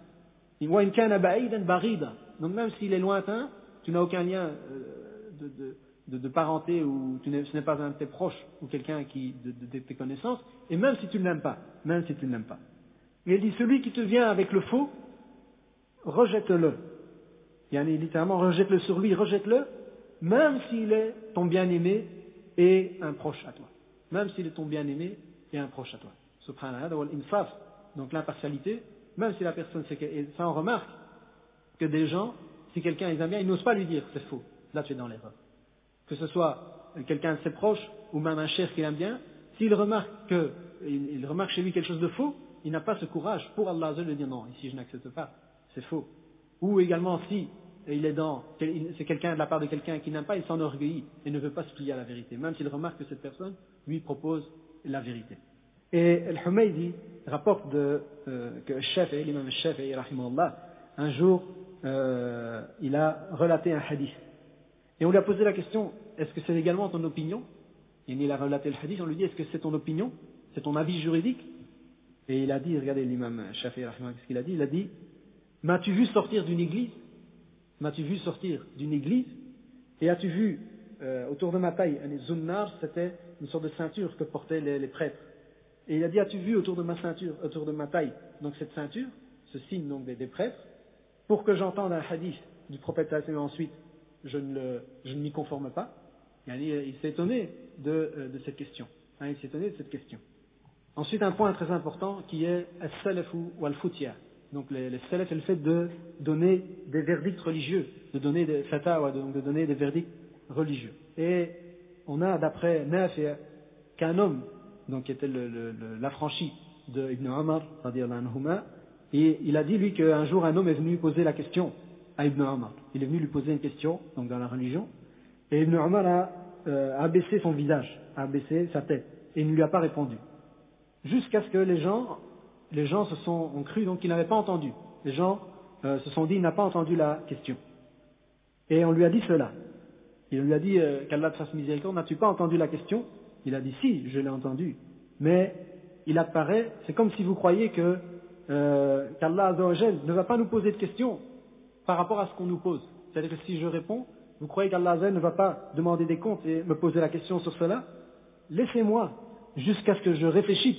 Donc même s'il est lointain, tu n'as aucun lien de parenté, ou ce n'est pas un de tes proches, ou quelqu'un de tes connaissances, et même si tu ne l'aimes pas, Et il dit, celui qui te vient avec le faux, rejette-le. Littéralement, rejette-le sur lui, rejette-le, même s'il est ton bien-aimé et un proche à toi. Même s'il est ton bien-aimé et un proche à toi. Subhanallah wal insaf. Donc l'impartialité, même si la personne, et ça on remarque, que des gens, si quelqu'un les aime bien, ils n'osent pas lui dire c'est faux. Là tu es dans l'erreur. Que ce soit quelqu'un de ses proches, ou même un chef qu'il aime bien, s'il remarque chez lui quelque chose de faux, il n'a pas ce courage pour Allah de dire non, ici je n'accepte pas, c'est faux. Ou également si c'est quelqu'un de la part de quelqu'un qui n'aime pas, il s'enorgueillit et ne veut pas se plier à la vérité, même s'il remarque que cette personne lui propose la vérité. Et Al-Humaydi rapporte que l'imam al-Shafi'i, rahimahullah, un jour, il a relaté un hadith. Et on lui a posé la question, est-ce que c'est également ton opinion? Et il a relaté le hadith, on lui dit, est-ce que c'est ton opinion? C'est ton avis juridique? Et il a dit, regardez l'imam Shafi'i, qu'est-ce qu'il a dit? Il a dit, m'as-tu vu sortir d'une église? M'as-tu vu sortir d'une église? Et as-tu vu autour de ma taille, un zunnar, c'était une sorte de ceinture que portaient les prêtres. Et il a dit, as-tu vu autour de ma taille, donc cette ceinture, ce signe donc des prêtres, pour que j'entende un hadith du prophète et ensuite je ne m'y conforme pas? Il s'est étonné de cette question. Il s'est étonné de cette question. Ensuite, un point très important qui est as-salafu wal-futya. Donc les salaf, c'est le fait de donner des verdicts religieux, de donner des fatawa, donc de donner des verdicts religieux. Et on a d'après Nafi' qu'un homme, donc qui était l'affranchi de Ibn Omar, radiyallahu anhuma, et il a dit lui qu'un jour un homme est venu poser la question à Ibn Omar. Il est venu lui poser une question, donc dans la religion, et Ibn Omar a abaissé son visage, a abaissé sa tête, et il ne lui a pas répondu. Jusqu'à ce que les gens ont cru donc qu'il n'avait pas entendu. Les gens se sont dit, il n'a pas entendu la question. Et on lui a dit cela. Il lui a dit, qu'Allah te fasse miséricorde, n'as-tu pas entendu la question? Il a dit, si, je l'ai entendu. Mais il apparaît, c'est comme si vous croyiez qu'Allah Azza wa Jal ne va pas nous poser de questions par rapport à ce qu'on nous pose. C'est-à-dire que si je réponds, vous croyez qu'Allah Azza wa Jal ne va pas demander des comptes et me poser la question sur cela? Laissez-moi jusqu'à ce que je réfléchisse,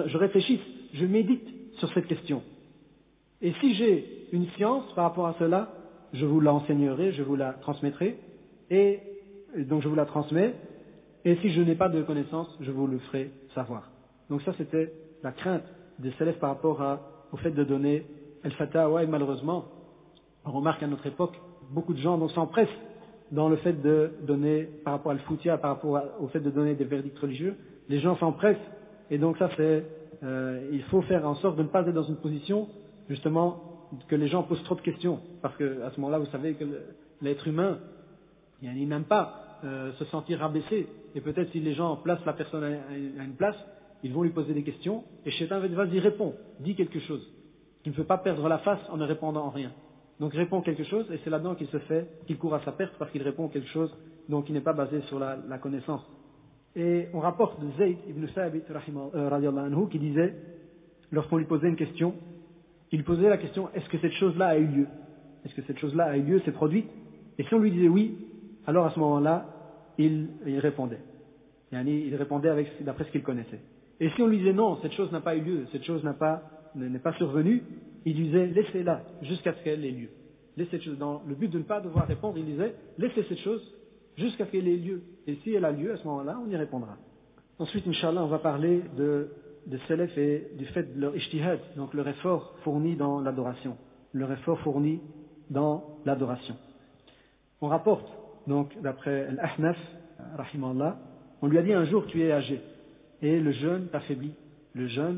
je médite sur cette question. Et si j'ai une science par rapport à cela, je vous l'enseignerai, je vous la transmettrai, et donc je vous la transmets, et si je n'ai pas de connaissance, je vous le ferai savoir. Donc ça c'était la crainte des salafs par rapport au fait de donner al-fatawa, et malheureusement, on remarque à notre époque, beaucoup de gens s'empressent dans le fait de donner, par rapport à al-futia, par rapport au fait de donner des verdicts religieux, les gens s'empressent, et donc ça il faut faire en sorte de ne pas être dans une position, justement, que les gens posent trop de questions, parce que à ce moment-là, vous savez que l'être humain, il n'aime pas se sentir rabaissé, et peut-être si les gens placent la personne à une place, ils vont lui poser des questions, et Shaitan va dire, vas-y, réponds, dis quelque chose. Il ne peut pas perdre la face en ne répondant en rien. Donc répond quelque chose, et c'est là-dedans qu'il court à sa perte, parce qu'il répond quelque chose donc qui n'est pas basé sur la connaissance. Et on rapporte de Zayd ibn Thabit radiyallahu anhu qui disait, lorsqu'on lui posait une question, il posait la question, est-ce que cette chose-là a eu lieu? Est-ce que cette chose-là a eu lieu, s'est produite? Et si on lui disait oui, alors à ce moment-là, il répondait. Il répondait d'après ce qu'il connaissait. Et si on lui disait non, cette chose n'a pas eu lieu, cette chose n'est pas survenue, il disait laissez-la jusqu'à ce qu'elle ait lieu. Laissez cette chose, dans le but de ne pas devoir répondre, il disait laissez cette chose jusqu'à ce qu'elle ait lieu. Et si elle a lieu, à ce moment-là, on y répondra. Ensuite, Inch'Allah, on va parler de salaf et du fait de leur ijtihad, donc leur effort fourni dans l'adoration. Leur effort fourni dans l'adoration. On rapporte, donc, d'après Al-Ahnaf, rahimahullah, on lui a dit un jour tu es âgé, et le jeûne t'affaiblit. Le jeûne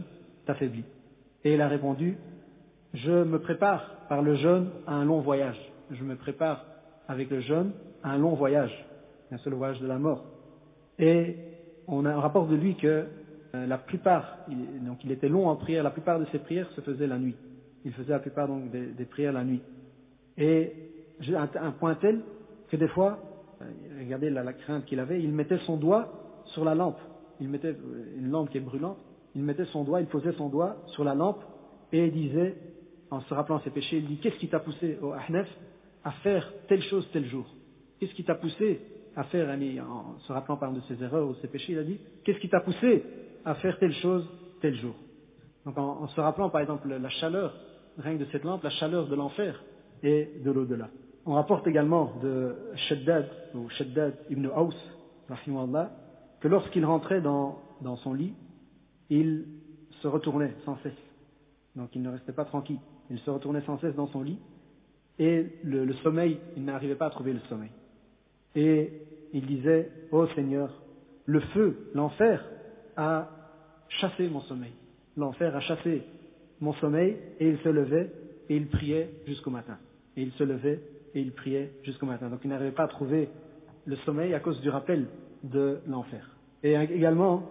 t'affaiblit. Et il a répondu, je me prépare par le jeûne à un long voyage. Je me prépare avec le jeûne à un long voyage, un seul voyage de la mort. Et on rapporte de lui que la plupart, donc il était long en prière, la plupart de ses prières se faisaient la nuit. Il faisait la plupart donc des prières la nuit. Et un point tel que des fois, regardez la crainte qu'il avait, il mettait son doigt sur la lampe. Il mettait une lampe qui est brûlante, il posait son doigt sur la lampe et il disait, en se rappelant ses péchés, il dit, qu'est-ce qui t'a poussé, ô Ahnaf, à faire telle chose tel jour? Qu'est-ce qui t'a poussé à faire, en se rappelant par exemple de ses erreurs ou ses péchés, il a dit, qu'est-ce qui t'a poussé à faire telle chose tel jour? Donc en se rappelant par exemple la chaleur, rien que de cette lampe, la chaleur de l'enfer et de l'au-delà. On rapporte également de Shaddad ibn Aus, rahimahullah, que lorsqu'il rentrait dans son lit, il se retournait sans cesse. Donc il ne restait pas tranquille. Il se retournait sans cesse dans son lit et le sommeil, il n'arrivait pas à trouver le sommeil. Et il disait, ô Seigneur, le feu, l'enfer a chassé mon sommeil. L'enfer a chassé mon sommeil et il se levait et il priait jusqu'au matin. Et il se levait et il priait jusqu'au matin. Donc il n'arrivait pas à trouver le sommeil à cause du rappel de l'enfer. Et également,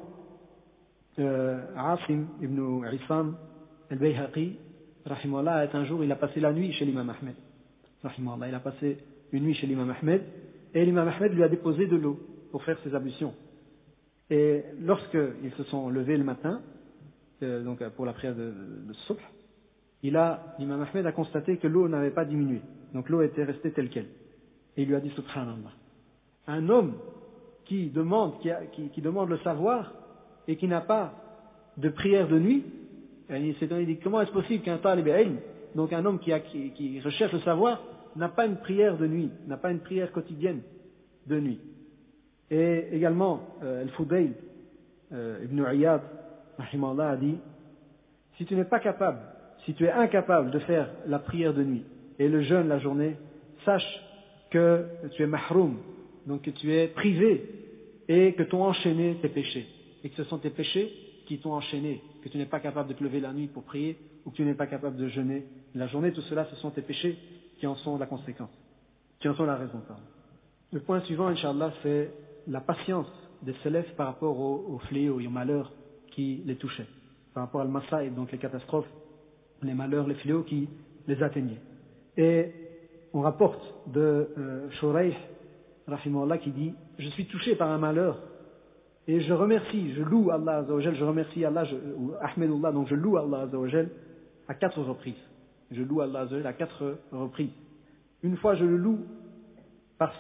Asim ibn Isam al-Bayhaqi, rahimahullah, un jour il a passé la nuit chez l'imam Ahmed. Rahimahullah, il a passé une nuit chez l'imam Ahmed et l'imam Ahmed lui a déposé de l'eau pour faire ses ablutions. Et lorsqu'ils se sont levés le matin, donc pour la prière de Subh, l'imam Ahmed a constaté que l'eau n'avait pas diminué. Donc l'eau était restée telle qu'elle. Et il lui a dit Subhanallah. Un homme qui demande le savoir et qui n'a pas de prière de nuit, il dit comment est-ce possible qu'un talib ilm, donc un homme qui recherche le savoir, n'a pas une prière de nuit, n'a pas une prière quotidienne de nuit. Et également, Al-Fudayl ibn Iyad, rahimahullah, a dit, si tu es incapable de faire la prière de nuit et le jeûne la journée, sache que tu es mahroum, donc que tu es privé et que t'ont enchaîné tes péchés. Et que ce sont tes péchés qui t'ont enchaîné, que tu n'es pas capable de te lever la nuit pour prier ou que tu n'es pas capable de jeûner la journée. Tout cela, ce sont tes péchés qui en sont la conséquence, qui en sont la raison. Pardon. Le point suivant, Inch'Allah, c'est la patience des salafs par rapport aux fléaux et aux malheurs qui les touchaient, par rapport à al-masa'ib, donc les catastrophes, les malheurs, les fléaux qui les atteignaient. Et on rapporte de Shurayh, rahimahullah, qui dit, je suis touché par un malheur et je loue Allah Azza wa Jal, je remercie Allah, ou Ahmedullah, donc je loue Allah Azza wa Jal à 4 reprises. Je loue Allah Azza wa Jal à 4 reprises. Une fois je le loue parce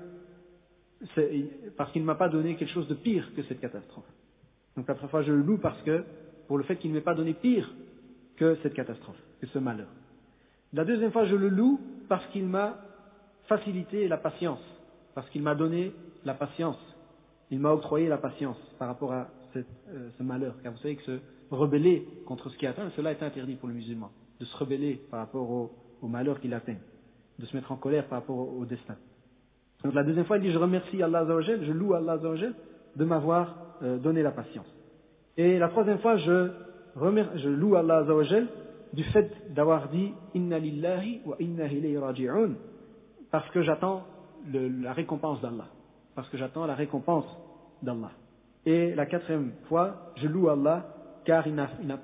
qu'il ne m'a pas donné quelque chose de pire que cette catastrophe. Donc la première fois je le loue pour le fait qu'il ne m'ait pas donné pire que cette catastrophe, que ce malheur. La deuxième fois je le loue parce qu'il m'a facilité la patience, parce qu'il m'a donné la patience. Il m'a octroyé la patience par rapport à ce malheur. Car vous savez que se rebeller contre ce qui atteint, cela est interdit pour le musulman. De se rebeller par rapport au malheur qu'il atteint. De se mettre en colère par rapport au destin. Donc la deuxième fois, il dit, je remercie Allah Azza wa Jal, je loue Allah Azza wa Jal de m'avoir donné la patience. Et la troisième fois, je loue Allah Azza wa Jal du fait d'avoir dit, Inna lillahi wa inna ilayhi raji'un, parce que j'attends la récompense d'Allah. Parce que j'attends la récompense d'Allah. Et la quatrième fois, je loue Allah car ce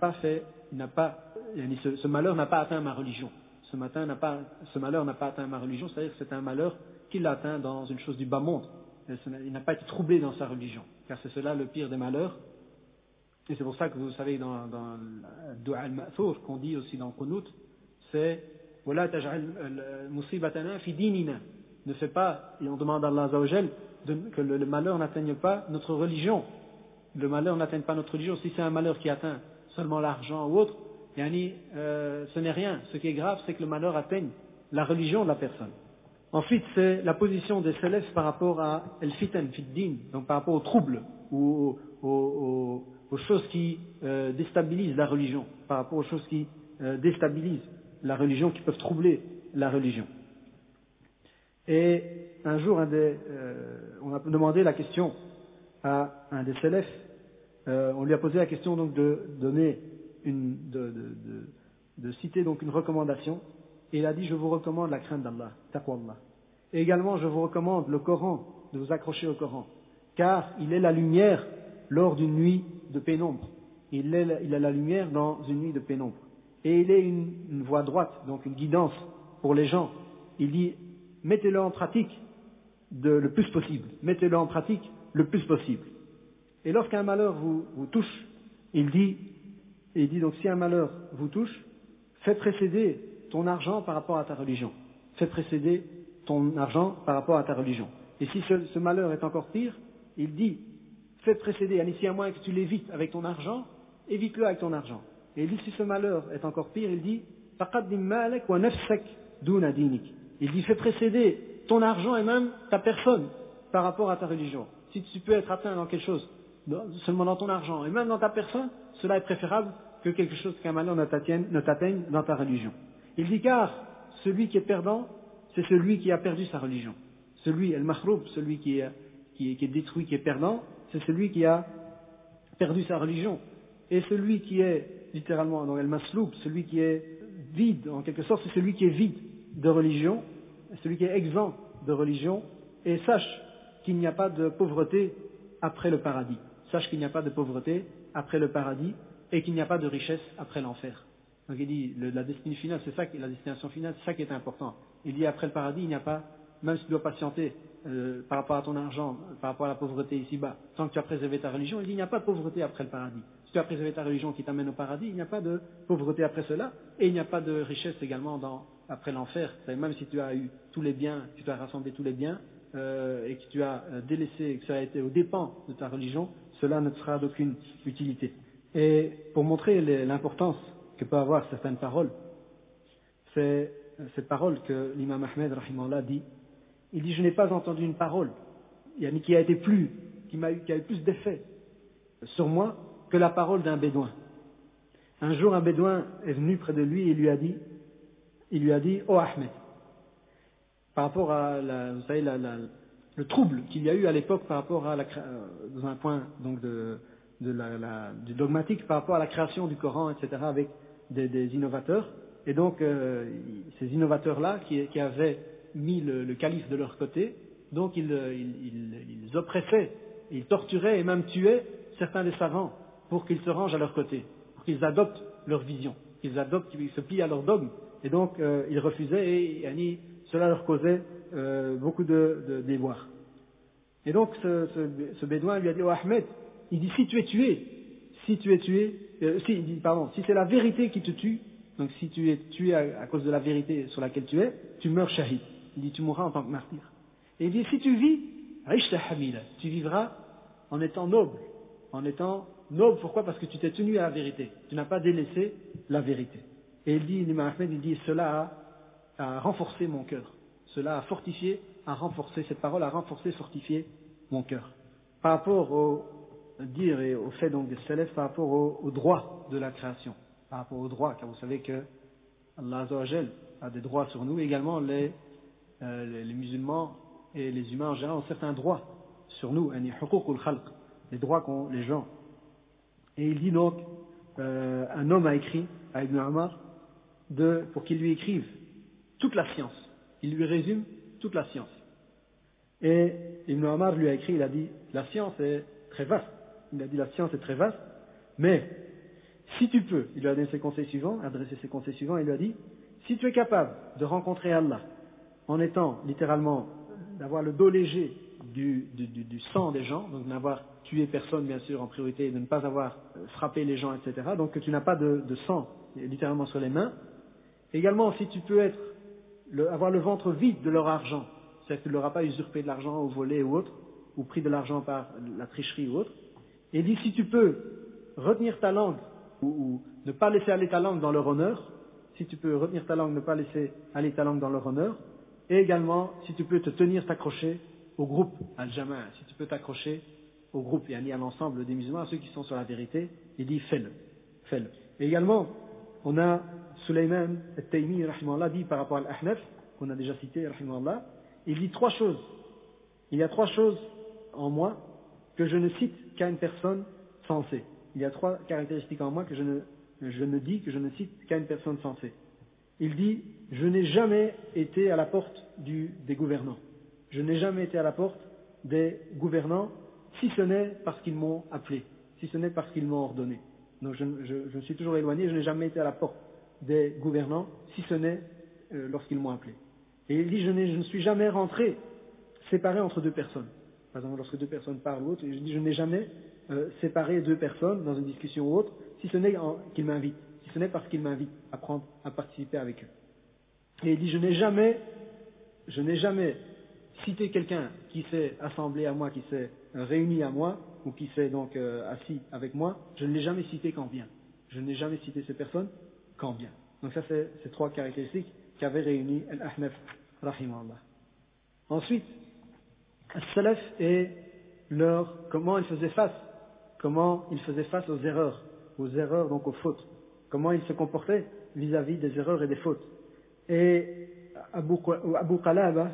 malheur n'a pas atteint ma religion. Ce malheur n'a pas atteint ma religion, c'est-à-dire que c'est un malheur qui l'a atteint dans une chose du bas monde. Il n'a pas été troublé dans sa religion, car c'est cela le pire des malheurs. Et c'est pour ça que vous savez dans le Dua al-Ma'thur qu'on dit aussi dans le Qunut, c'est « Wala taj'al musibatana fi dinina » ne fais pas, et on demande à Allah Azza wa Jal que le malheur n'atteigne pas notre religion. Le malheur n'atteigne pas notre religion. Si c'est un malheur qui atteint seulement l'argent ou autre, ce n'est rien. Ce qui est grave, c'est que le malheur atteigne la religion de la personne. Ensuite, c'est la position des salafs par rapport à al-fitan fi din, donc par rapport aux troubles ou aux choses qui déstabilisent la religion, par rapport aux choses qui déstabilisent la religion, qui peuvent troubler la religion. Et un jour, on a demandé la question à un des salafs, on lui a posé la question donc de donner de citer donc une recommandation, et il a dit: je vous recommande la crainte d'Allah, taqwallah. Et également, je vous recommande le Coran, de vous accrocher au Coran, car il est la lumière lors d'une nuit de pénombre. Il est la lumière dans une nuit de pénombre. Et il est une voie droite, donc une guidance pour les gens. Il dit: mettez-le en pratique le plus possible. Mettez-le en pratique le plus possible. Et lorsqu'un malheur vous touche, il dit donc, si un malheur vous touche, fais précéder ton argent par rapport à ta religion. Fais précéder ton argent par rapport à ta religion. Et si ce malheur est encore pire, il dit: fais précéder, si à moins que tu l'évites avec ton argent, évite-le avec ton argent. Et il dit: si ce malheur est encore pire, il dit: taqaddim malak wa nafsak duna dinik. Il dit: fais précéder ton argent et même ta personne par rapport à ta religion. Si tu peux être atteint dans quelque chose, seulement dans ton argent et même dans ta personne, cela est préférable que quelque chose qu'un malheur ne t'atteigne dans ta religion. Il dit: car celui qui est perdant, c'est celui qui a perdu sa religion. Celui, al-mahroub, celui qui est détruit, qui est perdant, c'est celui qui a perdu sa religion. Et celui qui est, littéralement, donc al-masloub, celui qui est vide, en quelque sorte, c'est celui qui est vide de religion, celui qui est exempt de religion. Et sache qu'il n'y a pas de pauvreté après le paradis. Sache qu'il n'y a pas de pauvreté après le paradis et qu'il n'y a pas de richesse après l'enfer. Donc il dit, la destinée finale, c'est ça, la destination finale, c'est ça qui est important. Il dit: après le paradis, il n'y a pas, même si tu dois patienter par rapport à ton argent, par rapport à la pauvreté ici-bas, tant que tu as préservé ta religion, il dit: il n'y a pas de pauvreté après le paradis. Si tu as préservé ta religion qui t'amène au paradis, il n'y a pas de pauvreté après cela, et il n'y a pas de richesse également après l'enfer. Même si tu as eu tous les biens, tu as rassemblé tous les biens, et que tu as délaissé, que ça a été aux dépens de ta religion, cela ne te sera d'aucune utilité. Et pour montrer l'importance que peut avoir certaines paroles, c'est cette parole que l'imam Ahmed rahimahullah dit. Il dit: je n'ai pas entendu une parole qui a eu plus d'effet sur moi que la parole d'un bédouin. Un jour, un bédouin est venu près de lui et il lui a dit: oh Ahmed, par rapport à vous savez, le trouble qu'il y a eu à l'époque par rapport à dans un point donc du dogmatique par rapport à la création du Coran, etc., avec des innovateurs. Et donc ces innovateurs-là qui avaient mis le calife de leur côté, donc ils oppressaient, ils torturaient et même tuaient certains des savants pour qu'ils se rangent à leur côté, pour qu'ils adoptent leur vision, qu'ils se plient à leur dogme. Et donc ils refusaient et cela leur causait beaucoup de déboires. Et donc ce bédouin lui a dit: oh Ahmed, il dit: si c'est la vérité qui te tue, donc si tu es tué à cause de la vérité sur laquelle tu es, tu meurs shahid. Il dit: tu mourras en tant que martyr. Et il dit: si tu vis, tu vivras en étant noble. En étant noble, pourquoi? Parce que tu t'es tenu à la vérité. Tu n'as pas délaissé la vérité. Et il dit, l'imam Ahmed, il dit: cela a renforcé mon cœur. Cela a fortifié, cette parole a renforcé, fortifié mon cœur. Par rapport au dire et au fait donc des salafs, par rapport au droit de la création, par rapport au droit, car vous savez que Allah Azza wa Jal a des droits sur nous, également les musulmans et les humains en général ont certains droits sur nous, les droits qu'ont les gens. Et il dit donc, un homme a écrit à Ibn Omar pour qu'il lui écrive toute la science, il lui résume toute la science. Et Ibn Omar lui a écrit, il a dit: la science est très vaste. Il a dit: la science est très vaste, mais si tu peux, il lui a adressé ses conseils suivants, il lui a dit: si tu es capable de rencontrer Allah en étant littéralement, d'avoir le dos léger du sang des gens, donc de n'avoir tué personne bien sûr en priorité, de ne pas avoir frappé les gens, etc., donc que tu n'as pas de sang littéralement sur les mains. Également, si tu peux avoir le ventre vide de leur argent, c'est-à-dire que tu ne leur as pas usurpé de l'argent ou volé ou autre, ou pris de l'argent par la tricherie ou autre. Et il dit: si tu peux retenir ta langue ou ne pas laisser aller ta langue dans leur honneur, si tu peux retenir ta langue, ne pas laisser aller ta langue dans leur honneur, et également si tu peux t'accrocher au groupe, al-jama'a, si tu peux t'accrocher au groupe, et à l'ensemble des musulmans, à ceux qui sont sur la vérité, il dit: fais-le. Et également, on a Sulayman al-Taymi, rahimahullah, dit par rapport à l'Ahnaf, qu'on a déjà cité, rahimahullah, il dit 3 choses. Il y a 3 choses en moi que je ne cite qu'à une personne sensée. Il y a 3 caractéristiques en moi que je je ne dis, que je ne cite qu'à une personne sensée. Il dit, je n'ai jamais été à la porte des gouvernants. Je n'ai jamais été à la porte des gouvernants, si ce n'est parce qu'ils m'ont appelé, si ce n'est parce qu'ils m'ont ordonné. Donc je me suis toujours éloigné, je n'ai jamais été à la porte des gouvernants, si ce n'est lorsqu'ils m'ont appelé. Et il dit, je ne suis jamais rentré séparé entre deux personnes. Par exemple, lorsque deux personnes parlent ou autre, il dit, je n'ai jamais séparé deux personnes dans une discussion ou autre, si ce n'est qu'ils m'invitent, si ce n'est parce qu'ils m'invitent à participer avec eux. Et il dit, je n'ai jamais cité quelqu'un qui s'est assemblé à moi, qui s'est réuni à moi, ou qui s'est donc assis avec moi, je ne l'ai jamais cité qu'en bien. Je n'ai jamais cité ces personnes qu'en bien. Donc ça, c'est ces trois caractéristiques qu'avait réuni Al-Ahnaf, rahimahullah. Ensuite, As-Salaf et comment ils faisaient face aux erreurs donc aux fautes, comment ils se comportaient vis-à-vis des erreurs et des fautes. Et Abu Qalaba,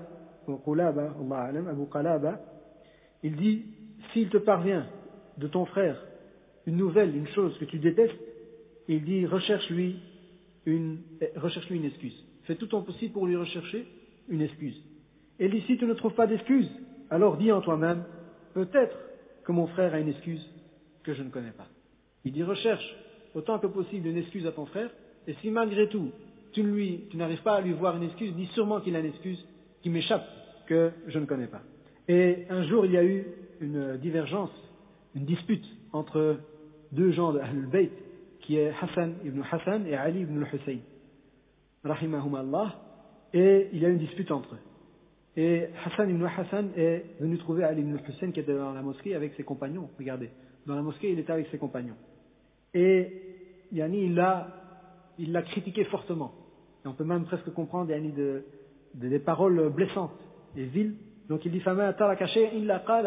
il dit, s'il te parvient de ton frère une nouvelle, une chose que tu détestes, il dit, recherche-lui une excuse. Fais tout ton possible pour lui rechercher une excuse. Et il dit, si tu ne trouves pas d'excuse, alors dis en toi-même, peut-être que mon frère a une excuse que je ne connais pas. Il dit, recherche autant que possible une excuse à ton frère, et si malgré tout, tu n'arrives pas à lui voir une excuse, dis sûrement qu'il a une excuse qui m'échappe, que je ne connais pas. Et un jour, il y a eu une divergence, une dispute entre deux gens de Ahlul Bayt, qui est Hassan ibn Hassan et Ali ibn al-Hussein, rahimahum Allah, et il y a eu une dispute entre eux. Et Hassan ibn Hassan est venu trouver Ali ibn al-Hussein qui était dans la mosquée avec ses compagnons. Regardez, dans la mosquée, il était avec ses compagnons. Et il l'a critiqué fortement. Et on peut même presque comprendre des paroles blessantes et viles. Donc il dit, il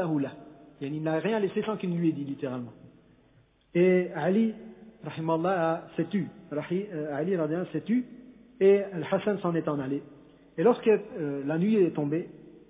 n'a rien laissé sans qu'il ne lui ait dit, littéralement. Et Ali, rahimallah, s'est tu. Ali, s'est tu. Et Al-Hassan s'en est en allé. Et lorsque la nuit est tombée,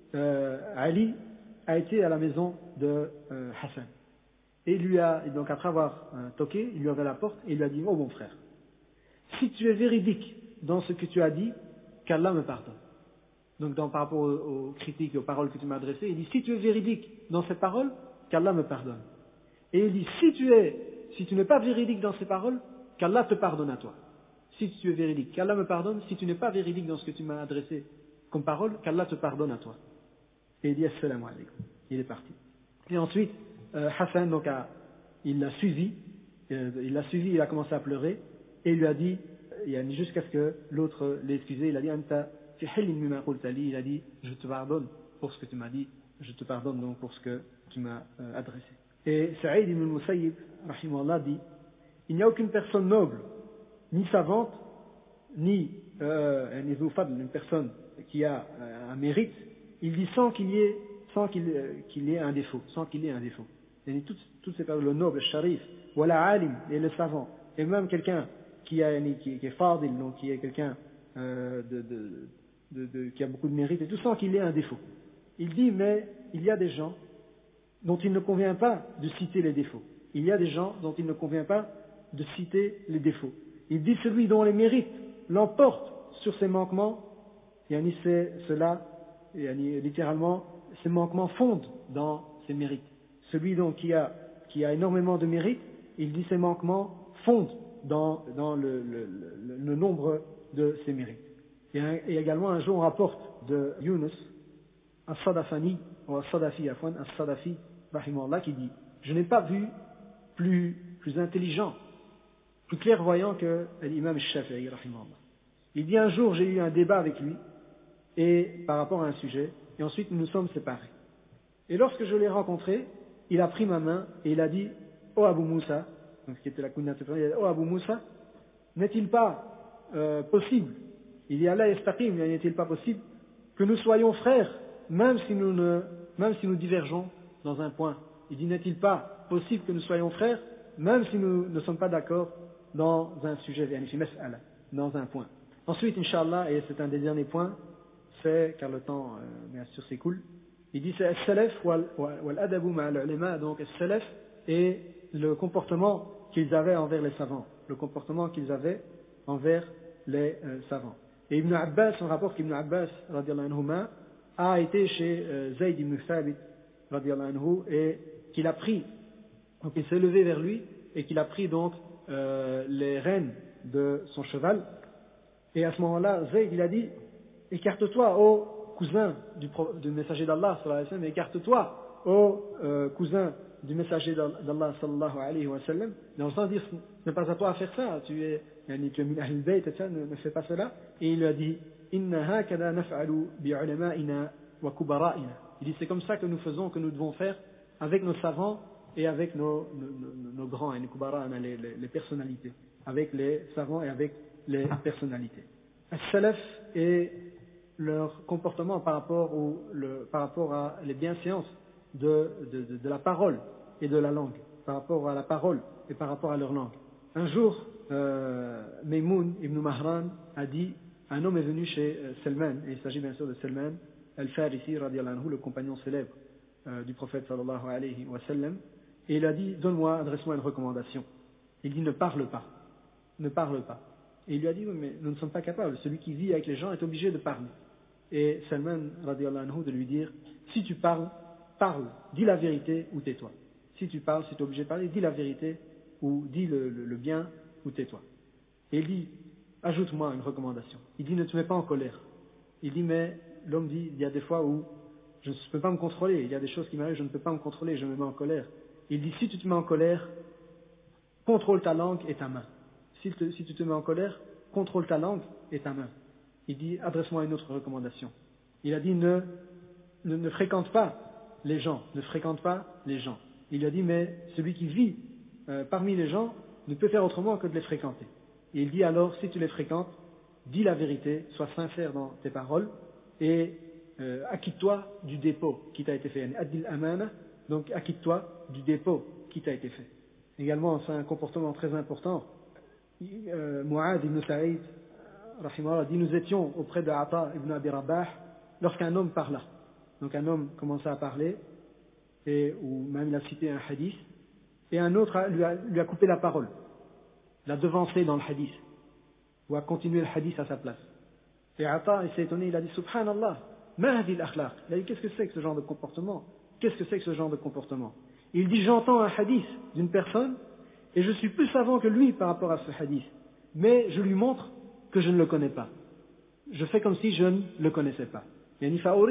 Ali a été à la maison de Hassan. Et donc après avoir toqué, il lui a ouvert la porte et il lui a dit, oh mon frère, si tu es véridique dans ce que tu as dit, qu'Allah me pardonne. Donc par rapport aux critiques et aux paroles que tu m'as adressées, il dit, si tu es véridique dans ces paroles, qu'Allah me pardonne. Et il dit, si tu n'es pas véridique dans ces paroles, qu'Allah te pardonne à toi. Si tu es véridique, qu'Allah me pardonne. Si tu n'es pas véridique dans ce que tu m'as adressé comme parole, qu'Allah te pardonne à toi. Et il dit, assalamu alaikum. Il est parti. Et ensuite, Hassan, donc, il l'a suivi, il a commencé à pleurer, et il lui a dit, jusqu'à ce que l'autre l'ait excusé, il a dit, il a dit, je te pardonne pour ce que tu m'as dit, je te pardonne donc pour ce que tu m'as adressé. Et Saïd ibn Musayyib, rahimahullah, dit, il n'y a aucune personne noble, ni savante, ni une personne qui a un mérite, il dit sans qu'il y ait un défaut, sans qu'il y ait un défaut. Et toutes ces personnes, le noble, le sharif, ou la alim, et le savant, et même quelqu'un qui est fadil, donc qui est quelqu'un qui a beaucoup de mérite, et tout sans qu'il y ait un défaut. Il dit, mais il y a des gens dont il ne convient pas de citer les défauts. Il y a des gens dont il ne convient pas de citer les défauts. Il dit, celui dont les mérites l'emportent sur ses manquements, c'est cela, littéralement, ces manquements fondent dans ses mérites. Celui donc qui a énormément de mérites, il dit, ces manquements fondent dans le nombre de ses mérites. Et également, un jour, on rapporte de Yunus, As-Sadafani, ou As-Sadafi, As-Sadafi, rahimahullah, qui dit, je n'ai pas vu plus intelligent, plus clairvoyant que l'imam Shafi'i, rahimahullah. Il dit, un jour, j'ai eu un débat avec lui, et par rapport à un sujet, et ensuite nous nous sommes séparés. Et lorsque je l'ai rencontré, il a pris ma main, et il a dit, oh Abu Moussa, donc ce qui était la kunya de ses frères, il a dit, oh Abu Moussa, n'est-il pas possible, il dit, Allah yastaqim, n'est-il pas possible que nous soyons frères, même si nous divergeons dans un point. Il dit, n'est-il pas possible que nous soyons frères, même si nous ne sommes pas d'accord dans un sujet, dans un point. Ensuite, Inch'Allah, et c'est un des derniers points, c'est, car le temps, bien sûr, s'écoule, il dit, c'est As-Salaf wal-Adabu ma'al ulama, donc As-Salaf et le comportement qu'ils avaient envers les savants, le comportement qu'ils avaient envers les savants. Et Ibn Abbas, on rapporte qu'Ibn Abbas, radiallahu anhuma, a été chez Zayd ibn Thabit, radiallahu anhu, et qu'il a pris, donc il s'est levé vers lui, et qu'il a pris donc les rênes de son cheval. Et à ce moment-là, Zayd, il a dit, écarte-toi, ô cousin du messager d'Allah, sallallahu alayhi wa sallam, écarte-toi, ô cousin du messager d'Allah, sallallahu alayhi wa sallam, dans le sens de dire, ce n'est pas à toi à faire ça, tu es min ahl bayt, etc., ne fais pas cela. Et il lui a dit, inna hakada naf'alu bi'ulama'ina wa kubara'ina. Il dit, c'est comme ça que nous faisons, que nous devons faire avec nos savants et avec nos grands, les kubara'ina, les personnalités, avec les savants et avec les personnalités. As-salaf et leur comportement par rapport à les bienséances de la parole et de la langue, par rapport à la parole et par rapport à leur langue. Un jour, Maymoun ibn Mahran a dit, un homme est venu chez Salman, et il s'agit bien sûr de Salman al-Farisi, radiallahu anhu, le compagnon célèbre du prophète sallallahu alayhi wa sallam, et il a dit, donne-moi, adresse-moi une recommandation. Il dit, ne parle pas. Ne parle pas. Et il lui a dit, oui, mais nous ne sommes pas capables. Celui qui vit avec les gens est obligé de parler. Et Salman, radiallahu anhu, de lui dire, si tu parles, parle, dis la vérité ou tais-toi. Si tu parles, si tu es obligé de parler, dis la vérité ou dis le bien ou tais-toi. Et il dit, ajoute-moi une recommandation. Il dit, ne te mets pas en colère. Il dit, mais l'homme dit, il y a des fois où je ne peux pas me contrôler. Il y a des choses qui m'arrivent, je ne peux pas me contrôler, je me mets en colère. Il dit, si tu te mets en colère, contrôle ta langue et ta main. Si tu te mets en colère, contrôle ta langue et ta main. Il dit, adresse-moi une autre recommandation. Il a dit, ne fréquente pas les gens, ne fréquente pas les gens. Il a dit, mais celui qui vit parmi les gens ne peut faire autrement que de les fréquenter. Et il dit alors, si tu les fréquentes, dis la vérité, sois sincère dans tes paroles et acquitte-toi du dépôt qui t'a été fait. Adil amana, donc acquitte-toi du dépôt qui t'a été fait. Également, c'est un comportement très important. Mu'adh ibn Sa'id, rahimahullah, dit, nous étions auprès de Ata ibn Abi Rabah lorsqu'un homme parla. Donc un homme commença à parler, ou même il a cité un hadith, et un autre lui a coupé la parole, l'a devancé dans le hadith, ou a continué le hadith à sa place. Et Ata, il s'est étonné, il a dit, Subhanallah, ma hadhi al-akhlaq. Il a dit, qu'est-ce que c'est que ce genre de comportement? Qu'est-ce que c'est que ce genre de comportement? Il dit, j'entends un hadith d'une personne, et je suis plus savant que lui par rapport à ce hadith, mais je lui montre que je ne le connais pas. Je fais comme si je ne le connaissais pas. Je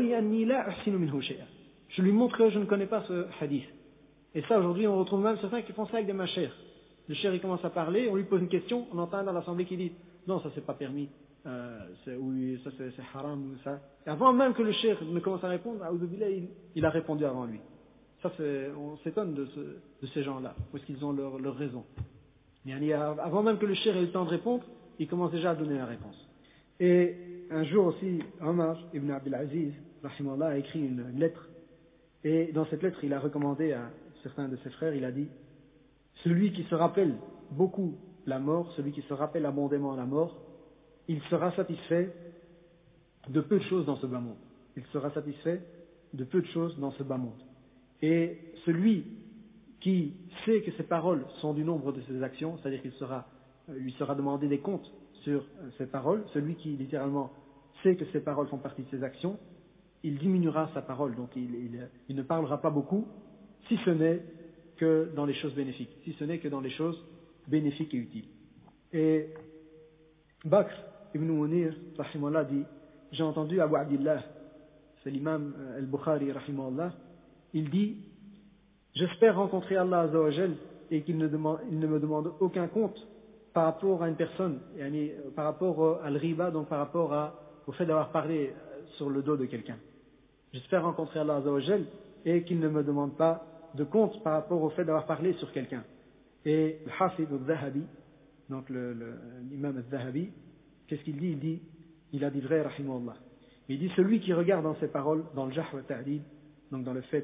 lui montre que je ne connais pas ce hadith. Et ça, aujourd'hui, on retrouve même certains qui font ça avec des machères. Le cheikh, il commence à parler, on lui pose une question, on entend dans l'assemblée qui dit non, ça c'est pas permis, oui, ça c'est haram, ou ça. Et avant même que le cheikh ne commence à répondre, il a répondu avant lui. Ça, on s'étonne de ces gens-là, parce qu'ils ont leur raison. Avant même que le cheikh ait eu le temps de répondre, il commence déjà à donner la réponse. Et un jour aussi, Omar ibn Abdel Aziz, rahimahullah, a écrit une lettre. Et dans cette lettre, il a recommandé à certains de ses frères, il a dit, celui qui se rappelle beaucoup la mort, celui qui se rappelle abondamment la mort, il sera satisfait de peu de choses dans ce bas monde. Il sera satisfait de peu de choses dans ce bas monde. Et celui qui sait que ses paroles sont du nombre de ses actions, c'est-à-dire qu'il lui sera demandé des comptes sur ses paroles, celui qui littéralement sait que ses paroles font partie de ses actions, il diminuera sa parole, donc il ne parlera pas beaucoup, si ce n'est que dans les choses bénéfiques, si ce n'est que dans les choses bénéfiques et utiles. Et Bakr ibn Munir, rahimahullah, dit, j'ai entendu Abu Abdillah, c'est l'imam al-Bukhari, rahimahullah, il dit, j'espère rencontrer Allah Azza wa Jal et qu'il ne me demande aucun compte par rapport à une personne, par rapport à al-riba, donc par rapport au fait d'avoir parlé sur le dos de quelqu'un. J'espère rencontrer Allah Azza wa Jal et qu'il ne me demande pas de compte par rapport au fait d'avoir parlé sur quelqu'un. Et le Hafid al-Zahabi, donc l'imam al-Zahabi, qu'est-ce qu'il dit? Il a dit vrai, rahimahullah. Il dit, celui qui regarde dans ses paroles, dans le Jahl wa Ta'dil, donc dans le fait,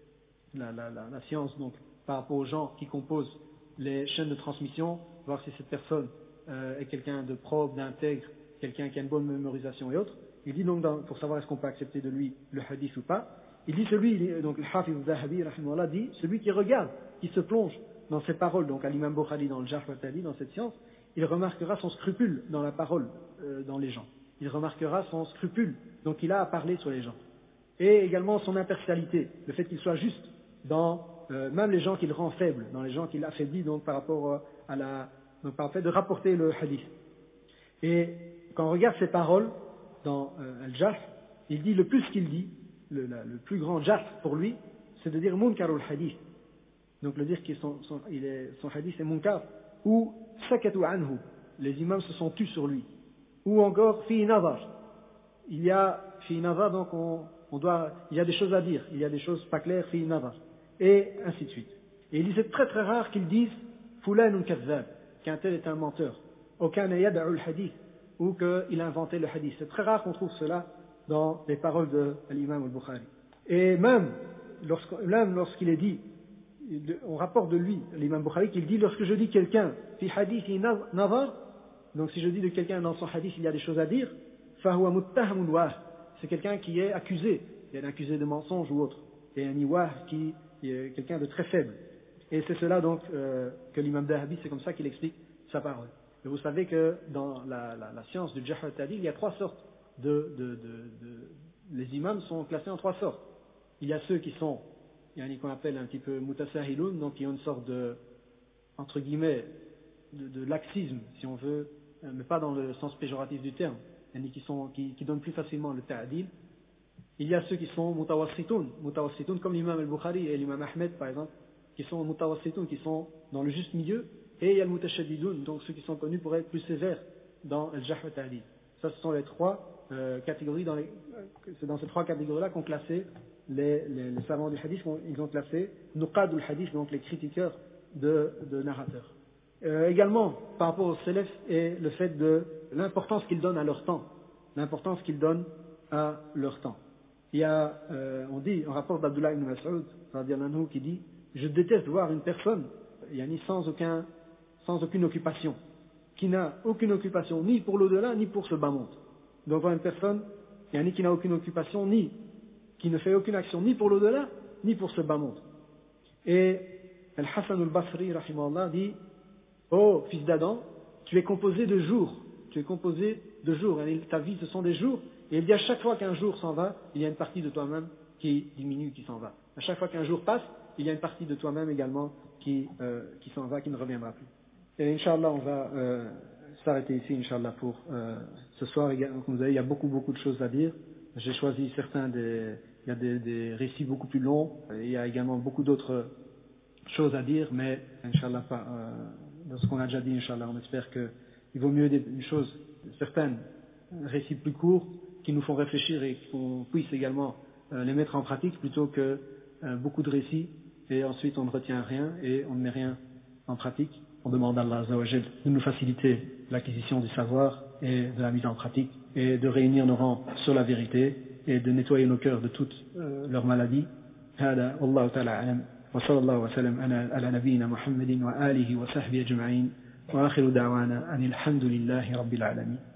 la science, donc par rapport aux gens qui composent les chaînes de transmission, voir si cette personne est quelqu'un de probe, d'intègre, quelqu'un qui a une bonne mémorisation et autres. Il dit donc, pour savoir est-ce qu'on peut accepter de lui le hadith ou pas, Il dit donc le Hafiz al-Zahabi, rahimahullah, dit, celui qui regarde, qui se plonge dans ces paroles, donc à l'imam Bukhari dans le Jarh wa Ta'dil, dans cette science, il remarquera son scrupule dans la parole, dans les gens. Il remarquera son scrupule, donc il a à parler sur les gens. Et également son impartialité, le fait qu'il soit juste dans même les gens qu'il rend faibles, dans les gens qu'il affaiblit donc par rapport par le fait de rapporter le hadith. Et quand on regarde ces paroles dans Al-Jarh, il dit le plus qu'il dit, le plus grand jarh pour lui, c'est de dire munkarul hadith. Donc le dire que son hadith est munkar, ou sakatu anhu, les imams se sont tus sur lui, ou encore fi nazar. Il y a fi nazar, donc il y a des choses à dire, il y a des choses pas claires, fi nazar, et ainsi de suite. Et il dit c'est très très rare qu'ils disent fulanun kazzab, qu'un tel est un menteur, ou kana yad'u al-hadith, ou qu'il a inventé le hadith. C'est très rare qu'on trouve cela dans les paroles de l'imam al-Bukhari. Et même lorsqu'il est dit, on rapporte de lui, l'imam Bukhari, qu'il dit lorsque je dis quelqu'un fi hadithi nazar, donc si je dis de quelqu'un dans son hadith il y a des choses à dire, fahuwa muttahamun wah, c'est quelqu'un qui est accusé, il est accusé de mensonge ou autre, et un iwah qui est quelqu'un de très faible. Et c'est cela donc que l'imam Dahabi, c'est comme ça qu'il explique sa parole. Et vous savez que dans la science du Jarh wa Ta'dil, il y a trois sortes les imams sont classés en trois sortes. Il y a ceux qui sont, qu'on appelle un petit peu mutasahilun, donc qui ont une sorte de, entre guillemets, de laxisme, si on veut, mais pas dans le sens péjoratif du terme, qui donnent plus facilement le ta'dil. Il y a ceux qui sont mutawassitun comme l'imam al-Bukhari et l'imam Ahmed par exemple, qui sont mutawassitun, qui sont dans le juste milieu, et il y a le mutashaddidun, donc ceux qui sont connus pour être plus sévères dans le Jarh wa Ta'dil. Ça, ce sont les trois catégories, c'est dans ces trois catégories-là qu'ont classé les savants du hadith, ils ont classé nuqad al-hadith, donc les critiqueurs de narrateurs. Également, par rapport aux salaf, et le fait de l'importance qu'ils donnent à leur temps, l'importance qu'ils donnent à leur temps. Il y a, on dit, un rapport d'Abdullah ibn Mas'ud, qui dit, je déteste voir une personne, sans aucune occupation, qui n'a aucune occupation ni pour l'au-delà, ni pour ce bas monde. Donc voir une personne, qui n'a aucune occupation, qui ne fait aucune action ni pour l'au-delà, ni pour ce bas monde. Et Al-Hasan al-Basri, rahimahullah, dit, oh, fils d'Adam, tu es composé de jours, ta vie ce sont des jours, et il dit à chaque fois qu'un jour s'en va, il y a une partie de toi-même qui diminue, qui s'en va. À chaque fois qu'un jour passe, il y a une partie de toi-même également qui s'en va, qui ne reviendra plus. Et Inch'Allah, on va s'arrêter ici, Inch'Allah, pour ce soir. Comme vous savez, il y a beaucoup de choses à dire. J'ai choisi il y a des récits beaucoup plus longs, il y a également beaucoup d'autres choses à dire, mais Inch'Allah, dans ce qu'on a déjà dit, Inch'Allah, on espère qu'il vaut mieux une chose, certaines récits plus courts, qui nous font réfléchir et qu'on puisse également les mettre en pratique, plutôt que beaucoup de récits, et ensuite on ne retient rien et on ne met rien en pratique. On demande à Allah Azza wa Jal de nous faciliter l'acquisition du savoir et de la mise en pratique, et de réunir nos rangs sur la vérité, et de nettoyer nos cœurs de toutes leurs maladies. هذا والله تعالى أعلم وصلى الله وسلم على نبينا محمد وآله وصحبه أجمعين وآخر دعوانا أن الحمد لله رب العالمين.